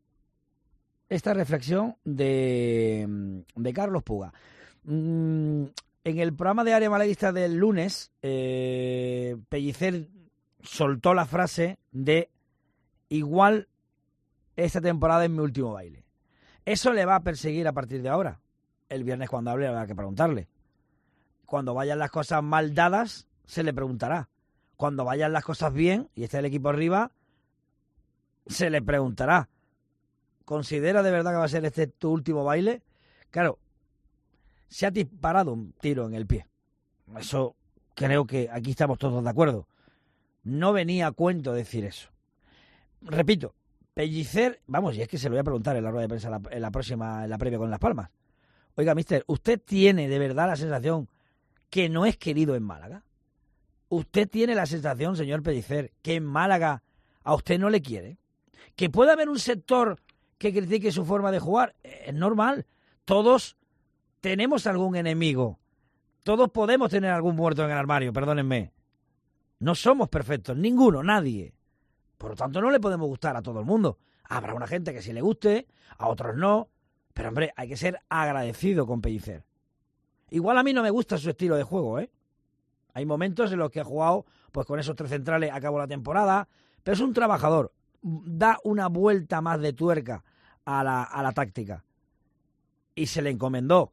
esta reflexión de, de Carlos Puga. Mm, En el programa de Área Malaguista del lunes, eh, Pellicer soltó la frase de igual esta temporada es mi último baile. Eso le va a perseguir a partir de ahora. El viernes cuando hable habrá que preguntarle. Cuando vayan las cosas mal dadas, se le preguntará. Cuando vayan las cosas bien y esté el equipo arriba, se le preguntará. ¿Considera de verdad que va a ser este tu último baile? Claro, se ha disparado un tiro en el pie. Eso creo que aquí estamos todos de acuerdo. No venía a cuento decir eso. Repito, Pellicer, vamos, y es que se lo voy a preguntar en la rueda de prensa en la, en la próxima, en la previa con Las Palmas. Oiga, mister, ¿usted tiene de verdad la sensación que no es querido en Málaga? ¿Usted tiene la sensación, señor Pellicer, que en Málaga a usted no le quiere? ¿Que puede haber un sector que critique su forma de jugar? Es normal. Todos tenemos algún enemigo. Todos podemos tener algún muerto en el armario, perdónenme. No somos perfectos, ninguno, nadie. Por lo tanto, no le podemos gustar a todo el mundo. Habrá una gente que sí le guste, a otros no. Pero, hombre, hay que ser agradecido con Pellicer. Igual a mí no me gusta su estilo de juego, ¿eh? Hay momentos en los que ha jugado pues con esos tres centrales a cabo la temporada, pero es un trabajador. Da una vuelta más de tuerca a la, a la táctica. Y se le encomendó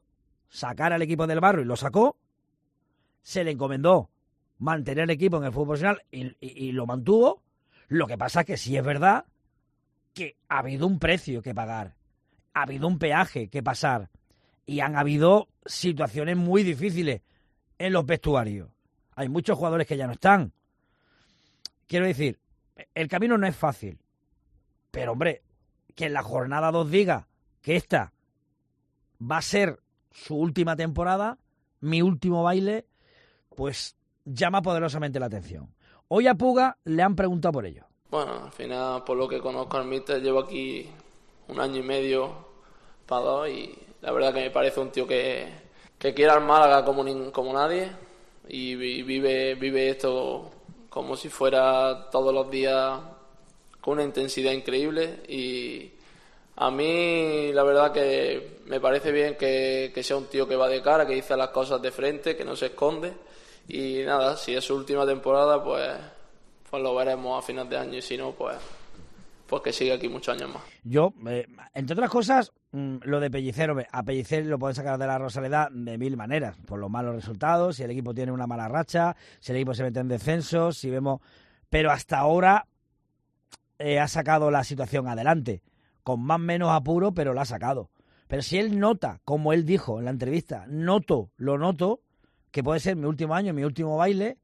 sacar al equipo del barro y lo sacó. Se le encomendó mantener el equipo en el fútbol profesional y, y, y lo mantuvo. Lo que pasa es que sí es verdad que ha habido un precio que pagar, ha habido un peaje que pasar y han habido situaciones muy difíciles en los vestuarios. Hay muchos jugadores que ya no están. Quiero decir, el camino no es fácil, pero hombre, que en la jornada dos diga que esta va a ser su última temporada, mi último baile, pues llama poderosamente la atención. Hoy a Puga le han preguntado por ello. Bueno, al final, por lo que conozco al míster, llevo aquí un año y medio para dos y la verdad que me parece un tío que, que quiere al Málaga como, ni, como nadie y vive, vive esto como si fuera todos los días con una intensidad increíble y a mí la verdad que me parece bien que, que sea un tío que va de cara, que dice las cosas de frente, que no se esconde y nada, si es su última temporada pues... pues lo veremos a final de año y si no, pues, pues que siga aquí muchos años más. Yo, eh, entre otras cosas, mmm, lo de Pellicer, a Pellicer lo pueden sacar de la Rosaleda de mil maneras, por los malos resultados, si el equipo tiene una mala racha, si el equipo se mete en descensos, si vemos... Pero hasta ahora eh, ha sacado la situación adelante, con más o menos apuro, pero la ha sacado. Pero si él nota, como él dijo en la entrevista, noto, lo noto, que puede ser mi último año, mi último baile...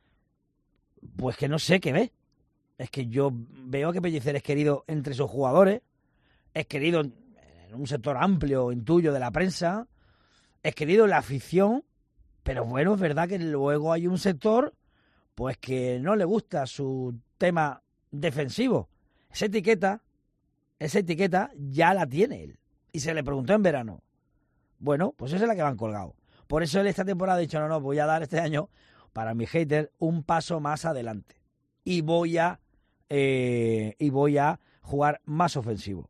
Pues que no sé qué ve. Es que yo veo que Pellicer es querido entre sus jugadores, es querido en un sector amplio, intuyo, de la prensa, es querido en la afición, pero bueno, es verdad que luego hay un sector pues que no le gusta su tema defensivo. Esa etiqueta, esa etiqueta ya la tiene él. Y se le preguntó en verano. Bueno, pues esa es la que van colgado. Por eso él esta temporada ha dicho, no, no, voy a dar este año... para mi hater, un paso más adelante. Y voy a eh, y voy a jugar más ofensivo.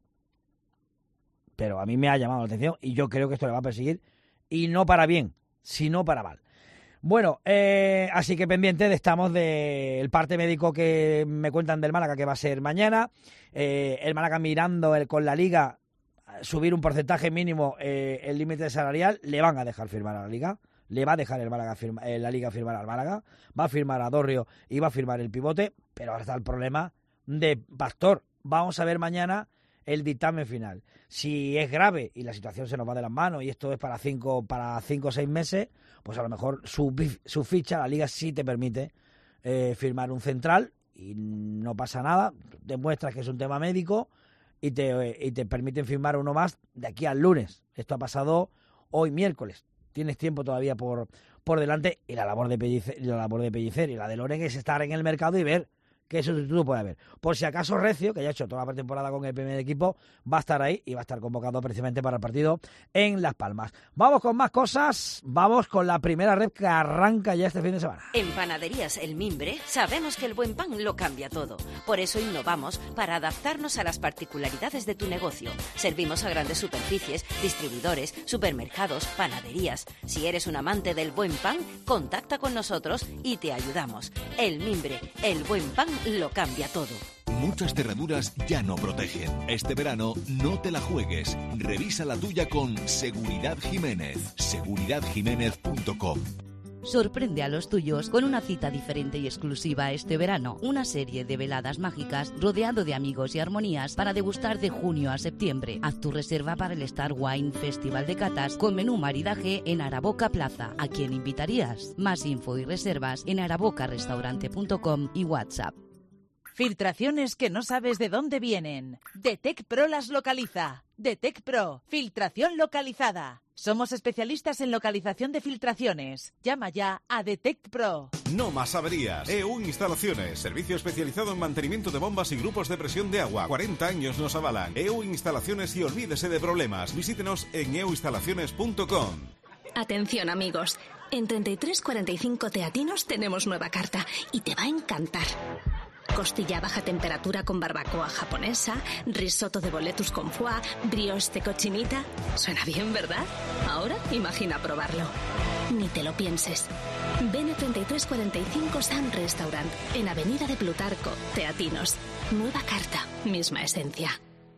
Pero a mí me ha llamado la atención y yo creo que esto le va a perseguir. Y no para bien, sino para mal. Bueno, eh, así que pendientes estamos del parte médico que me cuentan del Málaga, que va a ser mañana. Eh, el Málaga mirando el, con la Liga subir un porcentaje mínimo eh, el límite salarial. Le van a dejar firmar a la Liga. Le va a dejar el Málaga firma, eh, la Liga firmar al Málaga, va a firmar a Dorrio y va a firmar el pivote, pero ahora está el problema de Pastor. Vamos a ver mañana el dictamen final. Si es grave y la situación se nos va de las manos y esto es para cinco para cinco o seis meses, pues a lo mejor su, su ficha, la Liga sí te permite eh, firmar un central y no pasa nada, demuestras que es un tema médico y te, eh, y te permiten firmar uno más de aquí al lunes. Esto ha pasado hoy miércoles. Tienes tiempo todavía por, por delante y la labor de Pellicer, la labor de Pellicer y la de Loren es estar en el mercado y ver qué sustituto puede haber. Por si acaso Recio, que ya ha hecho toda la pretemporada con el primer equipo, va a estar ahí y va a estar convocado precisamente para el partido en Las Palmas. Vamos con más cosas, vamos con la primera red que arranca ya este fin de semana. En Panaderías El Mimbre sabemos que el buen pan lo cambia todo. Por eso innovamos para adaptarnos a las particularidades de tu negocio. Servimos a grandes superficies, distribuidores, supermercados, panaderías. Si eres un amante del buen pan, contacta con nosotros y te ayudamos. El Mimbre, el buen pan lo cambia todo. Muchas cerraduras ya no protegen. Este verano no te la juegues. Revisa la tuya con Seguridad Jiménez. seguridad jiménez punto com. Sorprende a los tuyos con una cita diferente y exclusiva este verano. Una serie de veladas mágicas rodeado de amigos y armonías para degustar de junio a septiembre. Haz tu reserva para el Star Wine Festival de Catas con menú maridaje en Araboca Plaza. ¿A quién invitarías? Más info y reservas en araboca restaurante punto com y WhatsApp. Filtraciones que no sabes de dónde vienen. Detec Pro las localiza. Detec Pro, filtración localizada. Somos especialistas en localización de filtraciones. Llama ya a Detect Pro. No más averías. E U Instalaciones, servicio especializado en mantenimiento de bombas y grupos de presión de agua. cuarenta años nos avalan. E U Instalaciones y olvídese de problemas. Visítenos en e u instalaciones punto com. Atención amigos, en treinta y tres cuarenta y cinco Teatinos tenemos nueva carta y te va a encantar. Costilla a baja temperatura con barbacoa japonesa, risotto de boletus con foie, brioche de cochinita. Suena bien, ¿verdad? Ahora imagina probarlo. Ni te lo pienses. Ven a treinta y tres cuarenta y cinco Sun Restaurant, en Avenida de Plutarco, Teatinos. Nueva carta, misma esencia.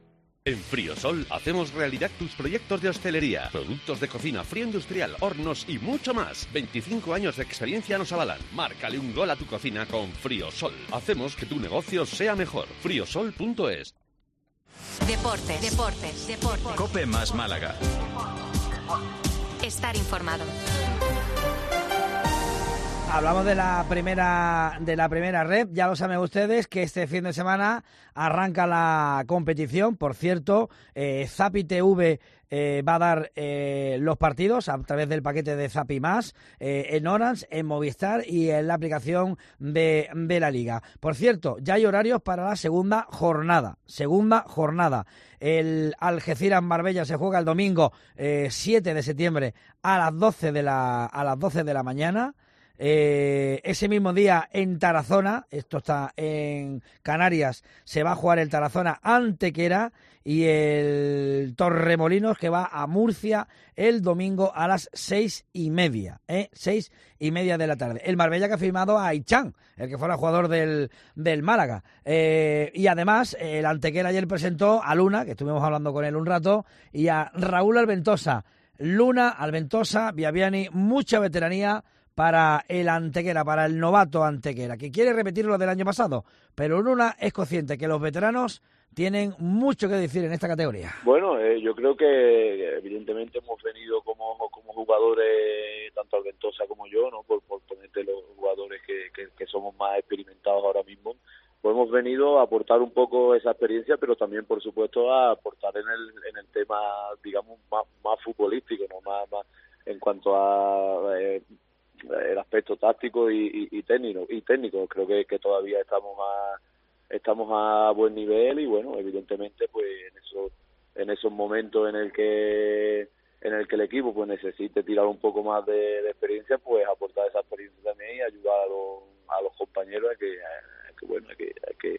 En Friosol hacemos realidad tus proyectos de hostelería, productos de cocina, fría industrial, hornos y mucho más. veinticinco años de experiencia nos avalan. Márcale un gol a tu cocina con Friosol. Hacemos que tu negocio sea mejor. friosol punto es. Deportes, deportes, deportes. Cope más Málaga. Estar informado. Hablamos de la primera de la primera rep. Ya lo saben ustedes que este fin de semana arranca la competición. Por cierto, eh, Zapi T V eh, va a dar eh, los partidos a través del paquete de Zapi Más eh, en Orange, en Movistar y en la aplicación de, de la Liga. Por cierto, ya hay horarios para la segunda jornada. Segunda jornada. El Algeciras Marbella se juega el domingo eh, siete de septiembre a las doce de la a las doce de la mañana. Eh, ese mismo día en Tarazona, esto está en Canarias, se va a jugar el Tarazona Antequera y el Torremolinos que va a Murcia el domingo a las seis y media, ¿eh? seis y media de la tarde. El Marbella que ha firmado a Aichan, el que fuera jugador del, del Málaga. Eh, y además, el Antequera ayer presentó a Luna, que estuvimos hablando con él un rato, y a Raúl Alventosa. Luna, Alventosa, Viaviani, mucha veteranía para el Antequera, para el novato Antequera, que quiere repetir lo del año pasado, pero Luna es consciente que los veteranos tienen mucho que decir en esta categoría. Bueno, eh, yo creo que evidentemente hemos venido como, como jugadores, tanto Alventosa como yo, no por, por ponerte los jugadores que, que, que somos más experimentados ahora mismo, pues hemos venido a aportar un poco esa experiencia, pero también, por supuesto, a aportar en el, en el tema, digamos, más, más futbolístico, no más, más en cuanto a... Eh, el aspecto táctico y, y, y técnico y técnico creo que, que todavía estamos a estamos a buen nivel y bueno, evidentemente pues en esos en esos momentos en el que en el que el equipo pues necesite tirar un poco más de, de experiencia, pues aportar esa experiencia también y ayudar a los a los compañeros a que, a que bueno a que, a que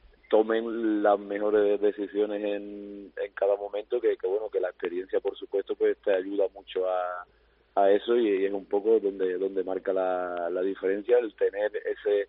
tomen las mejores decisiones en, en cada momento, que, que bueno que la experiencia por supuesto pues te ayuda mucho a a eso y es un poco donde donde marca la, la diferencia, el tener ese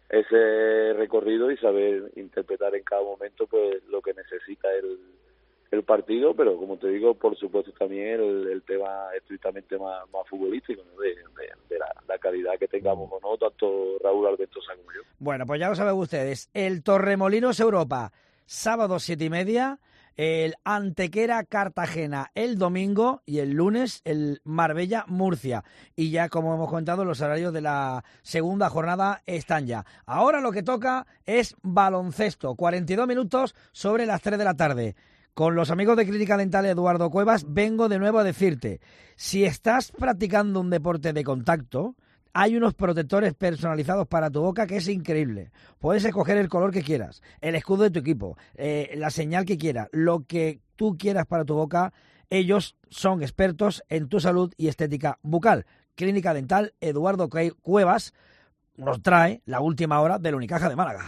ese recorrido y saber interpretar en cada momento pues lo que necesita el, el partido, pero como te digo, por supuesto también el, el tema estrictamente más, más futbolístico, ¿no? de, de, de la, la calidad que tengamos o no, tanto Raúl Alventosa como yo. Bueno, pues ya lo saben ustedes, el Torremolinos Europa, sábado siete y media, el Antequera Cartagena el domingo y el lunes el Marbella Murcia. Y ya, como hemos contado, los horarios de la segunda jornada están ya. Ahora lo que toca es baloncesto, cuarenta y dos minutos sobre las tres de la tarde. Con los amigos de Clínica Dental Eduardo Cuevas vengo de nuevo a decirte, si estás practicando un deporte de contacto, hay unos protectores personalizados para tu boca que es increíble. Puedes escoger el color que quieras, el escudo de tu equipo, eh, la señal que quieras, lo que tú quieras para tu boca. Ellos son expertos en tu salud y estética bucal. Clínica Dental Eduardo Cuevas nos trae la última hora del Unicaja de Málaga.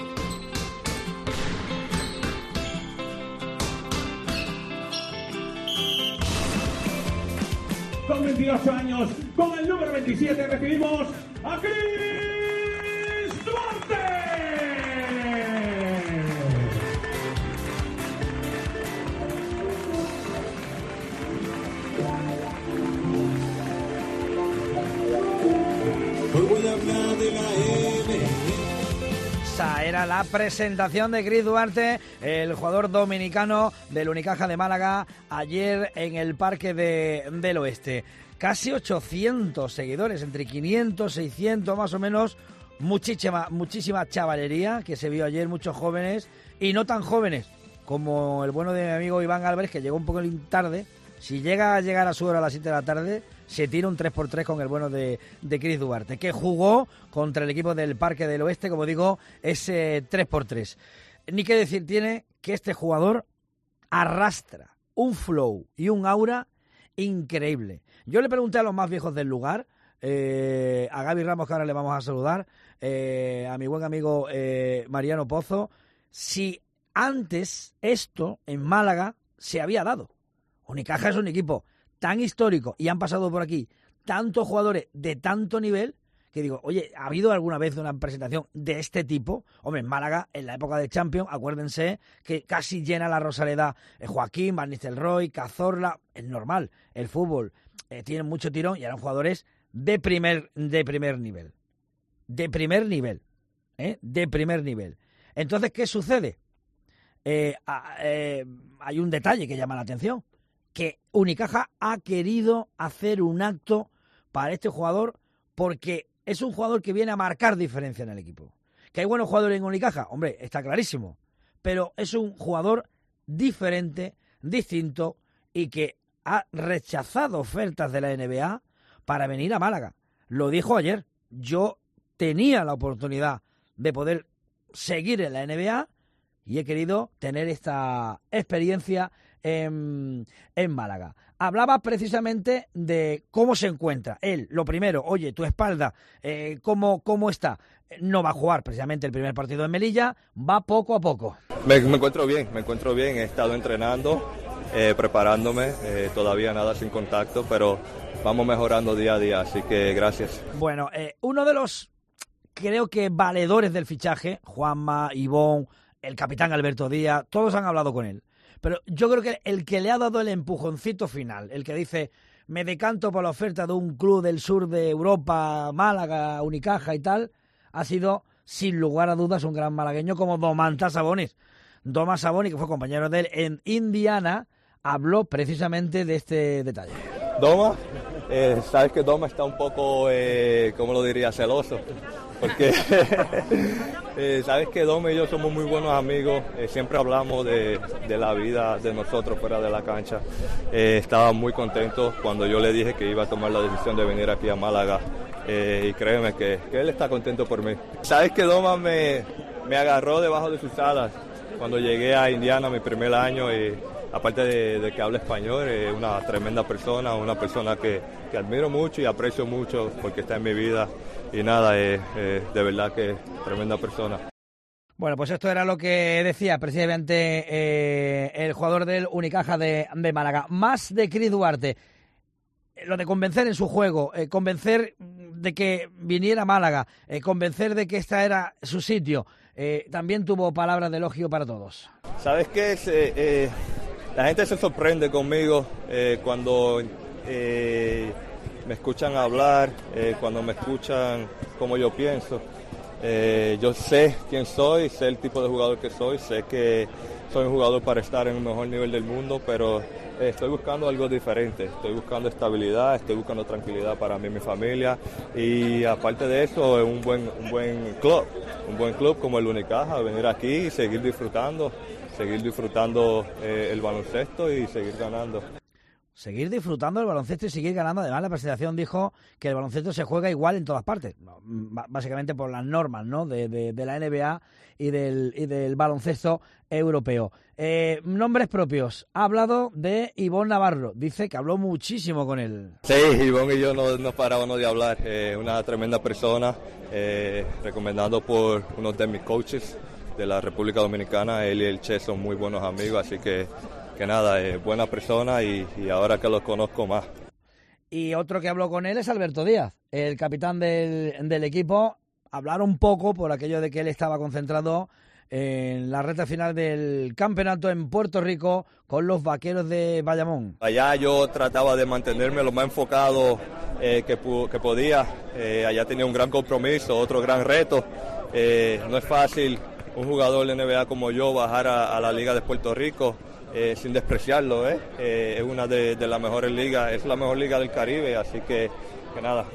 Con veintiocho años, con el número veintisiete, recibimos a Chris Duarte. Hoy voy a hablar de la M. Esa era la presentación de Chris Duarte, el jugador dominicano del Unicaja de Málaga, ayer en el Parque de, del Oeste. Casi ochocientos seguidores, entre quinientos, seiscientos más o menos, muchísima, muchísima chavalería que se vio ayer, muchos jóvenes y no tan jóvenes como el bueno de mi amigo Iván Álvarez, que llegó un poco tarde. Si llega a llegar a su hora a las siete de la tarde, se tira un tres por tres con el bueno de, de Chris Duarte, que jugó contra el equipo del Parque del Oeste, como digo, ese tres por tres. Ni qué decir tiene que este jugador arrastra un flow y un aura increíble. Yo le pregunté a los más viejos del lugar, eh, a Gaby Ramos, que ahora le vamos a saludar, eh, a mi buen amigo eh, Mariano Pozo, si antes esto en Málaga se había dado. Unicaja es un equipo tan histórico y han pasado por aquí tantos jugadores de tanto nivel que digo, oye, ¿ha habido alguna vez una presentación de este tipo? Hombre, en Málaga, en la época de Champions, acuérdense que casi llena la Rosaleda eh, Joaquín, Van Nistelrooy, Cazorla, es normal, el fútbol eh, tiene mucho tirón y eran jugadores de primer, de primer nivel, de primer nivel, ¿eh? de primer nivel. Entonces, ¿qué sucede? Eh, eh, hay un detalle que llama la atención, que Unicaja ha querido hacer un acto para este jugador porque es un jugador que viene a marcar diferencia en el equipo. ¿Que hay buenos jugadores en Unicaja? Hombre, está clarísimo. Pero es un jugador diferente, distinto y que ha rechazado ofertas de la N B A para venir a Málaga. Lo dijo ayer. Yo tenía la oportunidad de poder seguir en la N B A y he querido tener esta experiencia en, en Málaga. Hablaba precisamente de cómo se encuentra él. Lo primero, oye, tu espalda, eh, ¿cómo, ¿cómo está? No va a jugar precisamente el primer partido en Melilla, va poco a poco. Me, me encuentro bien, me encuentro bien. He estado entrenando, eh, preparándome, eh, todavía nada sin contacto, pero vamos mejorando día a día, así que gracias. Bueno, eh, uno de los, creo que valedores del fichaje, Juanma, Ivón, el capitán Alberto Díaz, todos han hablado con él. Pero yo creo que el que le ha dado el empujoncito final, el que dice, me decanto por la oferta de un club del sur de Europa, Málaga, Unicaja y tal, ha sido, sin lugar a dudas, un gran malagueño como Domantas Sabonis. Domantas Sabonis, que fue compañero de él en Indiana, habló precisamente de este detalle. Doma, eh, sabes que Doma está un poco, eh, ¿cómo lo diría?, celoso. Porque eh, sabes que Doma y yo somos muy buenos amigos, eh, siempre hablamos de, de la vida de nosotros fuera de la cancha. Eh, estaba muy contento cuando yo le dije que iba a tomar la decisión de venir aquí a Málaga, eh, y créeme que, que él está contento por mí. Sabes que Doma me, me agarró debajo de sus alas cuando llegué a Indiana mi primer año y aparte de, de que habla español, es una tremenda persona, una persona que, que admiro mucho y aprecio mucho porque está en mi vida. Y nada, eh, eh, de verdad que tremenda persona. Bueno, pues esto era lo que decía precisamente eh, el jugador del Unicaja de, de Málaga. Más de Cris Duarte, lo de convencer en su juego, eh, convencer de que viniera a Málaga, eh, convencer de que esta era su sitio, eh, también tuvo palabras de elogio para todos. ¿Sabes qué? Se, eh, la gente se sorprende conmigo eh, cuando... Eh, me escuchan hablar, eh, cuando me escuchan como yo pienso. Eh, yo sé quién soy, sé el tipo de jugador que soy, sé que soy un jugador para estar en el mejor nivel del mundo, pero eh, estoy buscando algo diferente, estoy buscando estabilidad, estoy buscando tranquilidad para mí y mi familia, y aparte de eso, es un buen, un buen club, un buen club como el Unicaja, venir aquí y seguir disfrutando, seguir disfrutando eh, el baloncesto y seguir ganando. Seguir disfrutando del baloncesto y seguir ganando. Además, la presentación dijo que el baloncesto se juega igual en todas partes, básicamente por las normas, ¿no?, de, de, de la N B A y del, y del baloncesto europeo. Eh, nombres propios. Ha hablado de Ivón Navarro. Dice que habló muchísimo con él. Sí, Ivón y yo no nos parábamos de hablar. Eh, una tremenda persona, eh, recomendado por uno de mis coaches de la República Dominicana. Él y el Che son muy buenos amigos, así que que nada, es buena persona y, y ahora que los conozco más. Y otro que habló con él es Alberto Díaz, el capitán del, del equipo. Hablaron un poco por aquello de que él estaba concentrado en la recta final del campeonato en Puerto Rico con los Vaqueros de Bayamón. Allá yo trataba de mantenerme lo más enfocado eh, que, que podía. Eh, allá tenía un gran compromiso, otro gran reto. Eh, no es fácil un jugador de N B A como yo bajar a, a la Liga de Puerto Rico. Eh, sin despreciarlo, ¿eh? Eh, es una de, de las mejores ligas, es la mejor liga del Caribe, así que, que nada.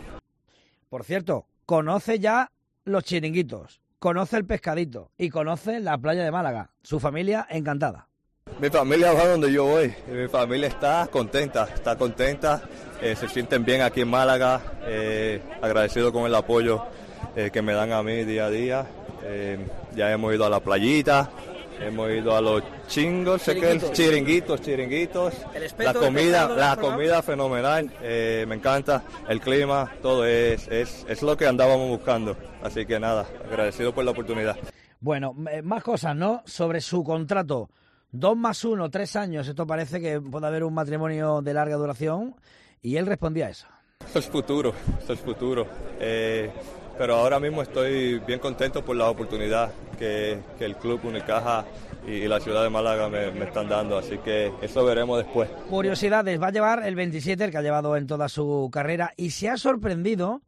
Por cierto, conoce ya los chiringuitos, conoce el pescadito y conoce la playa de Málaga. Su familia encantada. Mi familia va donde yo voy, mi familia está contenta, está contenta, eh, se sienten bien aquí en Málaga, eh, agradecido con el apoyo eh, que me dan a mí día a día. Eh, ya hemos ido a la playita. Hemos ido a los chingos, sé que el chiringuitos, chiringuitos, la comida, la comida fenomenal, eh, me encanta, el clima, todo es, es, es lo que andábamos buscando, así que nada, agradecido por la oportunidad. Bueno, más cosas, ¿no?, sobre su contrato, dos más uno, tres años, esto parece que puede haber un matrimonio de larga duración, y él respondía a eso. Esto es futuro, esto es futuro. Eh, pero ahora mismo estoy bien contento por la oportunidad que, que el club Unicaja y, y la ciudad de Málaga me, me están dando, así que eso veremos después. Curiosidades, va a llevar el veintisiete, el que ha llevado en toda su carrera, y se ha sorprendido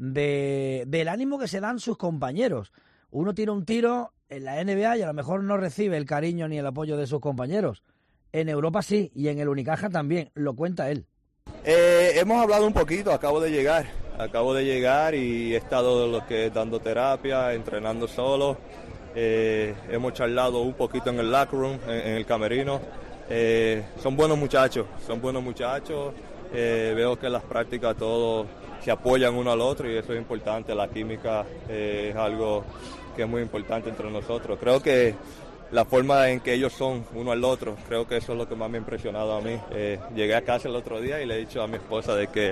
de, del ánimo que se dan sus compañeros. Uno tira un tiro en la N B A y a lo mejor no recibe el cariño ni el apoyo de sus compañeros. En Europa sí, y en el Unicaja también, lo cuenta él. Eh, hemos hablado un poquito, acabo de llegar, acabo de llegar y he estado lo que dando terapia, entrenando solo, eh, hemos charlado un poquito en el locker room, en, en el camerino. Eh, son buenos muchachos, son buenos muchachos, eh, veo que en las prácticas todos se apoyan uno al otro y eso es importante, la química eh, es algo que es muy importante entre nosotros. Creo que la forma en que ellos son uno al otro, creo que eso es lo que más me ha impresionado a mí. Eh, llegué a casa el otro día y le he dicho a mi esposa de que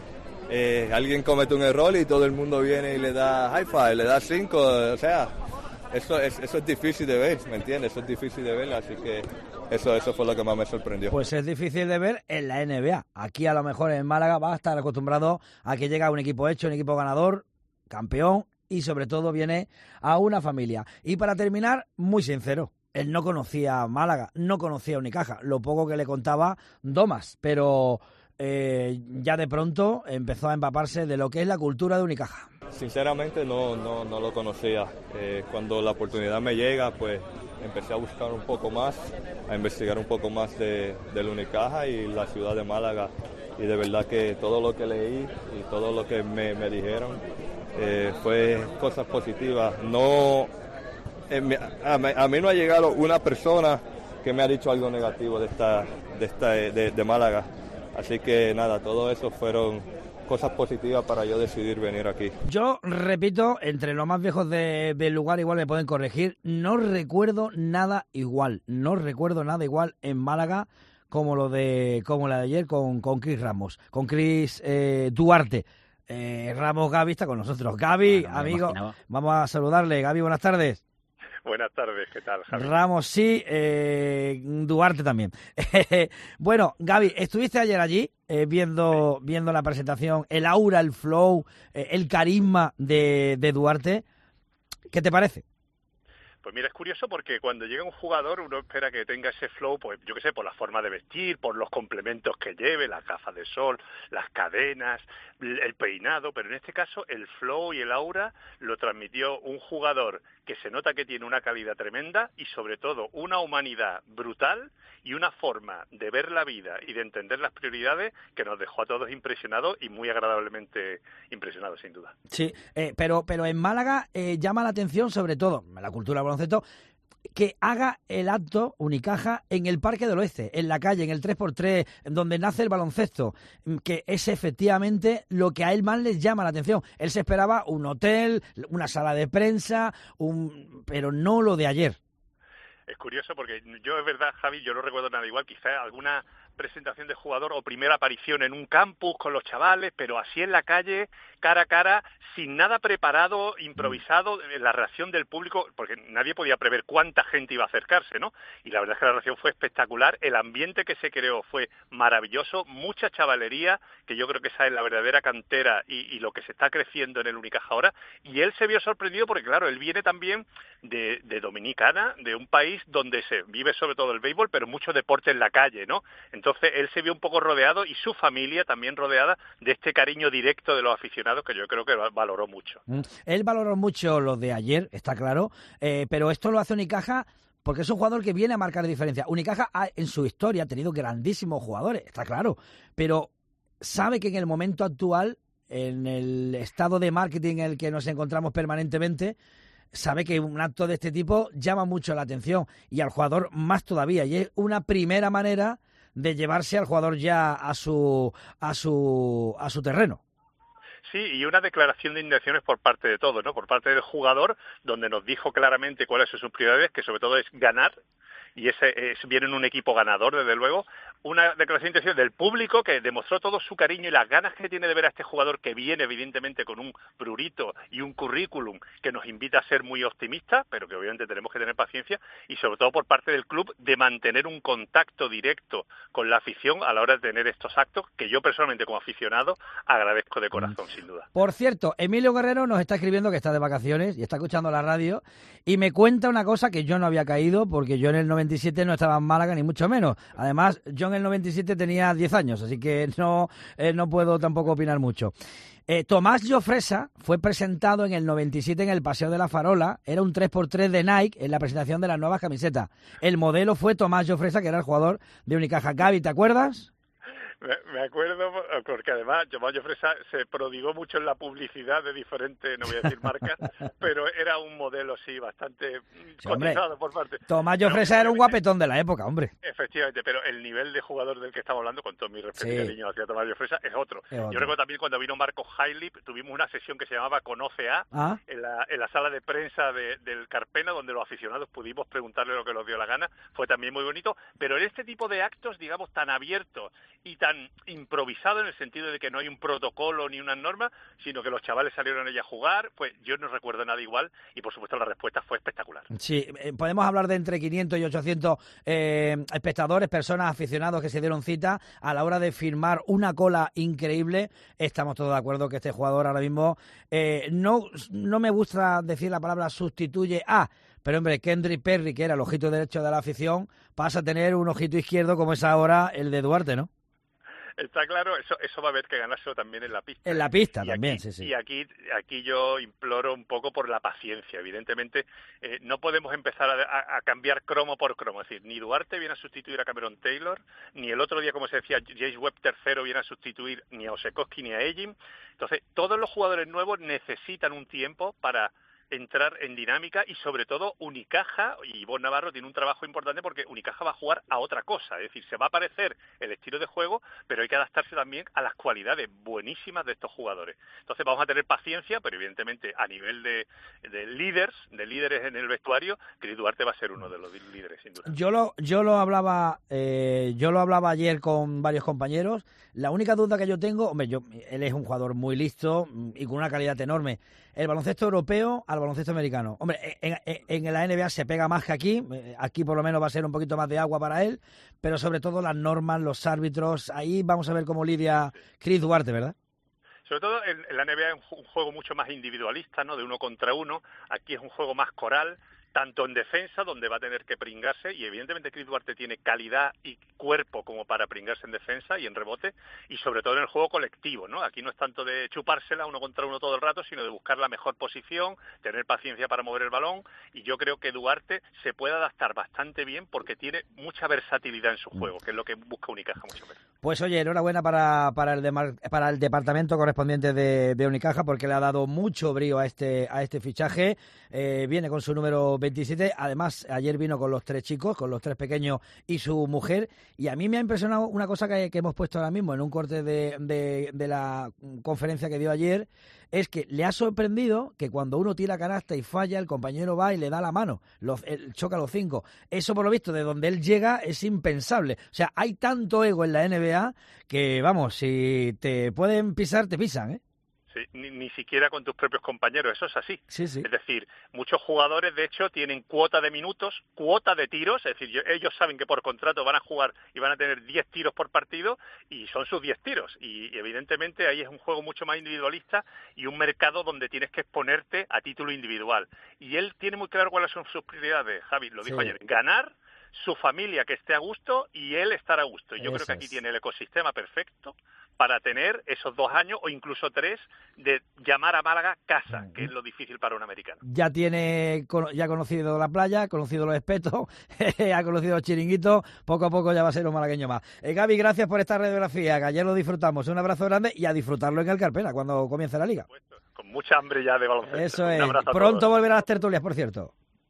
eh, alguien comete un error y todo el mundo viene y le da high five, le da cinco, o sea, eso es, eso es difícil de ver, ¿me entiendes? Eso es difícil de ver, así que eso, eso fue lo que más me sorprendió. Pues es difícil de ver en la N B A. Aquí a lo mejor en Málaga va a estar acostumbrado a que llega un equipo hecho, un equipo ganador, campeón, y sobre todo viene a una familia. Y para terminar, muy sincero, él no conocía Málaga, no conocía Unicaja, lo poco que le contaba Domas, pero eh, ya de pronto empezó a empaparse de lo que es la cultura de Unicaja. Sinceramente no, no, no lo conocía. Eh, cuando la oportunidad me llega, pues empecé a buscar un poco más, a investigar un poco más de, del Unicaja y la ciudad de Málaga. Y de verdad que todo lo que leí y todo lo que me, me dijeron eh, fue cosas positivas. No, eh, a, a mí no ha llegado una persona que me ha dicho algo negativo de esta, de esta, de, de Málaga. Así que nada, todo eso fueron cosas positivas para yo decidir venir aquí. Yo repito, entre los más viejos de, del lugar, igual me pueden corregir, no recuerdo nada igual, no recuerdo nada igual en Málaga como lo de como la de ayer con, con Chris Ramos, con Chris eh, Duarte. Eh, Ramos Gaby está con nosotros. Gaby, bueno, amigo, vamos a saludarle. Gaby, buenas tardes. Buenas tardes, ¿qué tal, Javi? Ramos sí, eh, Duarte también. Bueno, Gaby, estuviste ayer allí eh, viendo, viendo la presentación, el aura, el flow, eh, el carisma de, de Duarte. ¿Qué te parece? Pues mira, es curioso porque cuando llega un jugador uno espera que tenga ese flow, pues yo qué sé, por la forma de vestir, por los complementos que lleve, las gafas de sol, las cadenas, el peinado, pero en este caso el flow y el aura lo transmitió un jugador que se nota que tiene una calidad tremenda y sobre todo una humanidad brutal y una forma de ver la vida y de entender las prioridades que nos dejó a todos impresionados y muy agradablemente impresionados, sin duda. Sí, eh, pero, pero en Málaga eh, llama la atención sobre todo, la cultura del baloncesto, que haga el acto Unicaja en el Parque del Oeste, en la calle, en el tres por tres, donde nace el baloncesto, que es efectivamente lo que a él más les llama la atención. Él se esperaba un hotel, una sala de prensa, un... pero no lo de ayer. Es curioso porque yo, es verdad, Javi, yo no recuerdo nada igual, quizás alguna presentación de jugador o primera aparición en un campus con los chavales, pero así en la calle, cara a cara, sin nada preparado, improvisado, la reacción del público, porque nadie podía prever cuánta gente iba a acercarse, ¿no? Y la verdad es que la reacción fue espectacular, el ambiente que se creó fue maravilloso, mucha chavalería, que yo creo que esa es la verdadera cantera y, y lo que se está creciendo en el Unicaja ahora, y él se vio sorprendido porque, claro, él viene también de, de Dominicana, de un país donde se vive sobre todo el béisbol, pero mucho deporte en la calle, ¿no? Entonces, Entonces él se vio un poco rodeado y su familia también rodeada de este cariño directo de los aficionados que yo creo que valoró mucho. Mm. Él valoró mucho lo de ayer, está claro, eh, pero esto lo hace Unicaja porque es un jugador que viene a marcar diferencia. Unicaja ha, en su historia ha tenido grandísimos jugadores, está claro, pero sabe que en el momento actual, en el estado de marketing en el que nos encontramos permanentemente, sabe que un acto de este tipo llama mucho la atención y al jugador más todavía, y es una primera manera de llevarse al jugador ya a su a su a su terreno. Sí, y una declaración de intenciones por parte de todos, ¿no? Por parte del jugador, donde nos dijo claramente cuáles son sus prioridades, que sobre todo es ganar, y ese es, viene en un equipo ganador, desde luego, una declaración de intención del público que demostró todo su cariño y las ganas que tiene de ver a este jugador que viene evidentemente con un prurito y un currículum que nos invita a ser muy optimistas, pero que obviamente tenemos que tener paciencia, y sobre todo por parte del club de mantener un contacto directo con la afición a la hora de tener estos actos que yo personalmente como aficionado agradezco de corazón, mm. sin duda. Por cierto, Emilio Guerrero nos está escribiendo que está de vacaciones y está escuchando la radio y me cuenta una cosa que yo no había caído porque yo en el noventa y siete no estaba en Málaga ni mucho menos. Además, yo en el noventa y siete tenía diez años, así que no, eh, no puedo tampoco opinar mucho. Eh, Tomás Llofresa fue presentado en el noventa y siete en el Paseo de la Farola, era un tres por tres de Nike en la presentación de las nuevas camisetas. El modelo fue Tomás Llofresa, que era el jugador de Unicaja. Gaby, ¿te acuerdas? Me, me acuerdo porque además Tomás Llofresa se prodigó mucho en la publicidad de diferentes, no voy a decir marcas, pero era un modelo sí bastante sí, cotizado hombre. por parte. Tomás Llofresa no, era un guapetón de la época, hombre. Efectivamente, pero el nivel de jugador del que estamos hablando, con todo mi respeto y sí. cariño hacia Tomás Llofresa, es otro. es otro. Yo recuerdo también cuando vino Marco Hailip, tuvimos una sesión que se llamaba Conoce a, ¿Ah? en, la, en la sala de prensa de, del Carpena, donde los aficionados pudimos preguntarle lo que nos dio la gana. Fue también muy bonito, pero en este tipo de actos, digamos, tan abiertos y tan improvisados, en el sentido de que no hay un protocolo ni unas normas, sino que los chavales salieron allí a jugar, pues yo no recuerdo nada igual y por supuesto la respuesta fue espectacular. Sí, eh, podemos hablar de entre quinientos y ochocientos eh, espectadores, personas, aficionados que se dieron cita a la hora de firmar una cola increíble. Estamos todos de acuerdo que este jugador ahora mismo, eh, no, no me gusta decir la palabra sustituye a, pero hombre, Kendrick Perry, que era el ojito derecho de la afición, pasa a tener un ojito izquierdo como es ahora el de Duarte, ¿no? Está claro, eso eso va a haber que ganárselo también en la pista. En la pista y también, aquí, sí, sí. Y aquí, aquí yo imploro un poco por la paciencia. Evidentemente, eh, no podemos empezar a, a, a cambiar cromo por cromo. Es decir, ni Duarte viene a sustituir a Cameron Taylor, ni el otro día, como se decía, James Webb tercero viene a sustituir ni a Osekowski ni a Egin. Entonces, todos los jugadores nuevos necesitan un tiempo para entrar en dinámica y sobre todo Unicaja, y Ivonne Navarro tiene un trabajo importante porque Unicaja va a jugar a otra cosa, es decir, se va a parecer el estilo de juego, pero hay que adaptarse también a las cualidades buenísimas de estos jugadores. Entonces vamos a tener paciencia, pero evidentemente a nivel de, de líderes, de líderes en el vestuario, Chris Duarte va a ser uno de los líderes, sin duda. Yo lo, yo lo hablaba, eh, yo lo hablaba ayer con varios compañeros. La única duda que yo tengo, hombre, yo, él es un jugador muy listo y con una calidad enorme. El baloncesto europeo al baloncesto americano. Hombre, en, en, en la N B A se pega más que aquí. Aquí por lo menos va a ser un poquito más de agua para él, pero sobre todo las normas, los árbitros. Ahí vamos a ver cómo lidia Chris Duarte, ¿verdad? Sobre todo en, en la N B A es un juego mucho más individualista, ¿no? De uno contra uno. Aquí es un juego más coral, tanto en defensa, donde va a tener que pringarse, y evidentemente Chris Duarte tiene calidad y cuerpo como para pringarse en defensa y en rebote, y sobre todo en el juego colectivo, ¿no? Aquí no es tanto de chupársela uno contra uno todo el rato, sino de buscar la mejor posición, tener paciencia para mover el balón, y yo creo que Duarte se puede adaptar bastante bien porque tiene mucha versatilidad en su juego, que es lo que busca Unicaja muchas veces. Pues oye, enhorabuena para, para, el, de, para el departamento correspondiente de, de Unicaja, porque le ha dado mucho brío a este, a este fichaje. Eh, viene con su número veintisiete, además ayer vino con los tres chicos, con los tres pequeños y su mujer, y a mí me ha impresionado una cosa que, que hemos puesto ahora mismo en un corte de, de, de la conferencia que dio ayer, es que le ha sorprendido que cuando uno tira canasta y falla, el compañero va y le da la mano, los, el, choca a los cinco. Eso, por lo visto, de donde él llega es impensable. O sea, hay tanto ego en la N B A que, vamos, si te pueden pisar, te pisan, ¿eh? Sí, ni, ni siquiera con tus propios compañeros, eso es así. Sí, sí. Es decir, muchos jugadores, de hecho, tienen cuota de minutos, cuota de tiros, es decir, yo, ellos saben que por contrato van a jugar y van a tener diez tiros por partido y son sus diez tiros. Y, y evidentemente ahí es un juego mucho más individualista y un mercado donde tienes que exponerte a título individual. Y él tiene muy claro cuáles son sus prioridades, Javi, lo dijo Sí. ayer, ganar, su familia que esté a gusto y él estar a gusto. Y yo Eso creo que aquí es. tiene el ecosistema perfecto para tener esos dos años o incluso tres de llamar a Málaga casa, uh-huh. que es lo difícil para un americano. Ya tiene, ya ha conocido la playa, ha conocido los espetos, ha conocido los chiringuitos, poco a poco ya va a ser un malagueño más. Eh, Gaby, gracias por esta radiografía, que ayer lo disfrutamos. Un abrazo grande y a disfrutarlo en el Carpena cuando comience la liga. Con mucha hambre ya de baloncesto. Eso Un es. abrazo a Pronto todos. volverá a las tertulias, por cierto.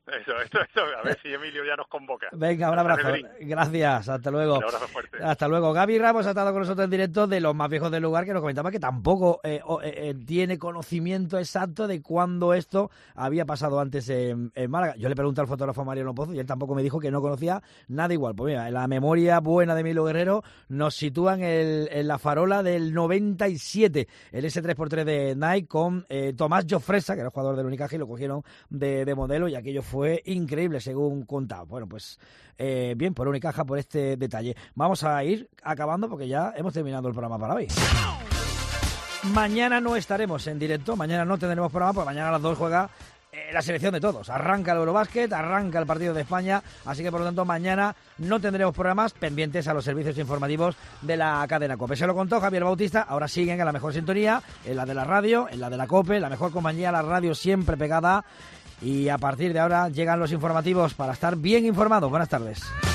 Eso, eso, eso, a ver si Emilio ya nos convoca. Venga, un abrazo. Gracias, hasta luego. Un abrazo fuerte. Hasta luego. Gaby Ramos ha estado con nosotros en directo, de los más viejos del lugar, que nos comentaba que tampoco eh, eh, tiene conocimiento exacto de cuándo esto había pasado antes en, en Málaga. Yo le pregunté al fotógrafo Mariano Pozo y él tampoco me dijo que no conocía nada igual. Pues mira, en la memoria buena de Emilio Guerrero nos sitúan en, en la farola del noventa y siete, el ese tres por tres de Nike con eh, Tomás Jofresa, que era el jugador del Unicaja, y lo cogieron de, de modelo, y aquello fue Fue increíble, según contaba. Bueno, pues eh, bien, por Unicaja, por este detalle. Vamos a ir acabando porque ya hemos terminado el programa para hoy. Mañana no estaremos en directo, mañana no tendremos programa, porque mañana a las dos juega eh, la selección de todos. Arranca el Eurobásquet, arranca el partido de España, así que por lo tanto mañana no tendremos programas, pendientes a los servicios informativos de la cadena COPE. Se lo contó Javier Bautista, ahora siguen en la mejor sintonía, en la de la radio, en la de la COPE, la mejor compañía, la radio siempre pegada. Y a partir de ahora llegan los informativos para estar bien informados. Buenas tardes.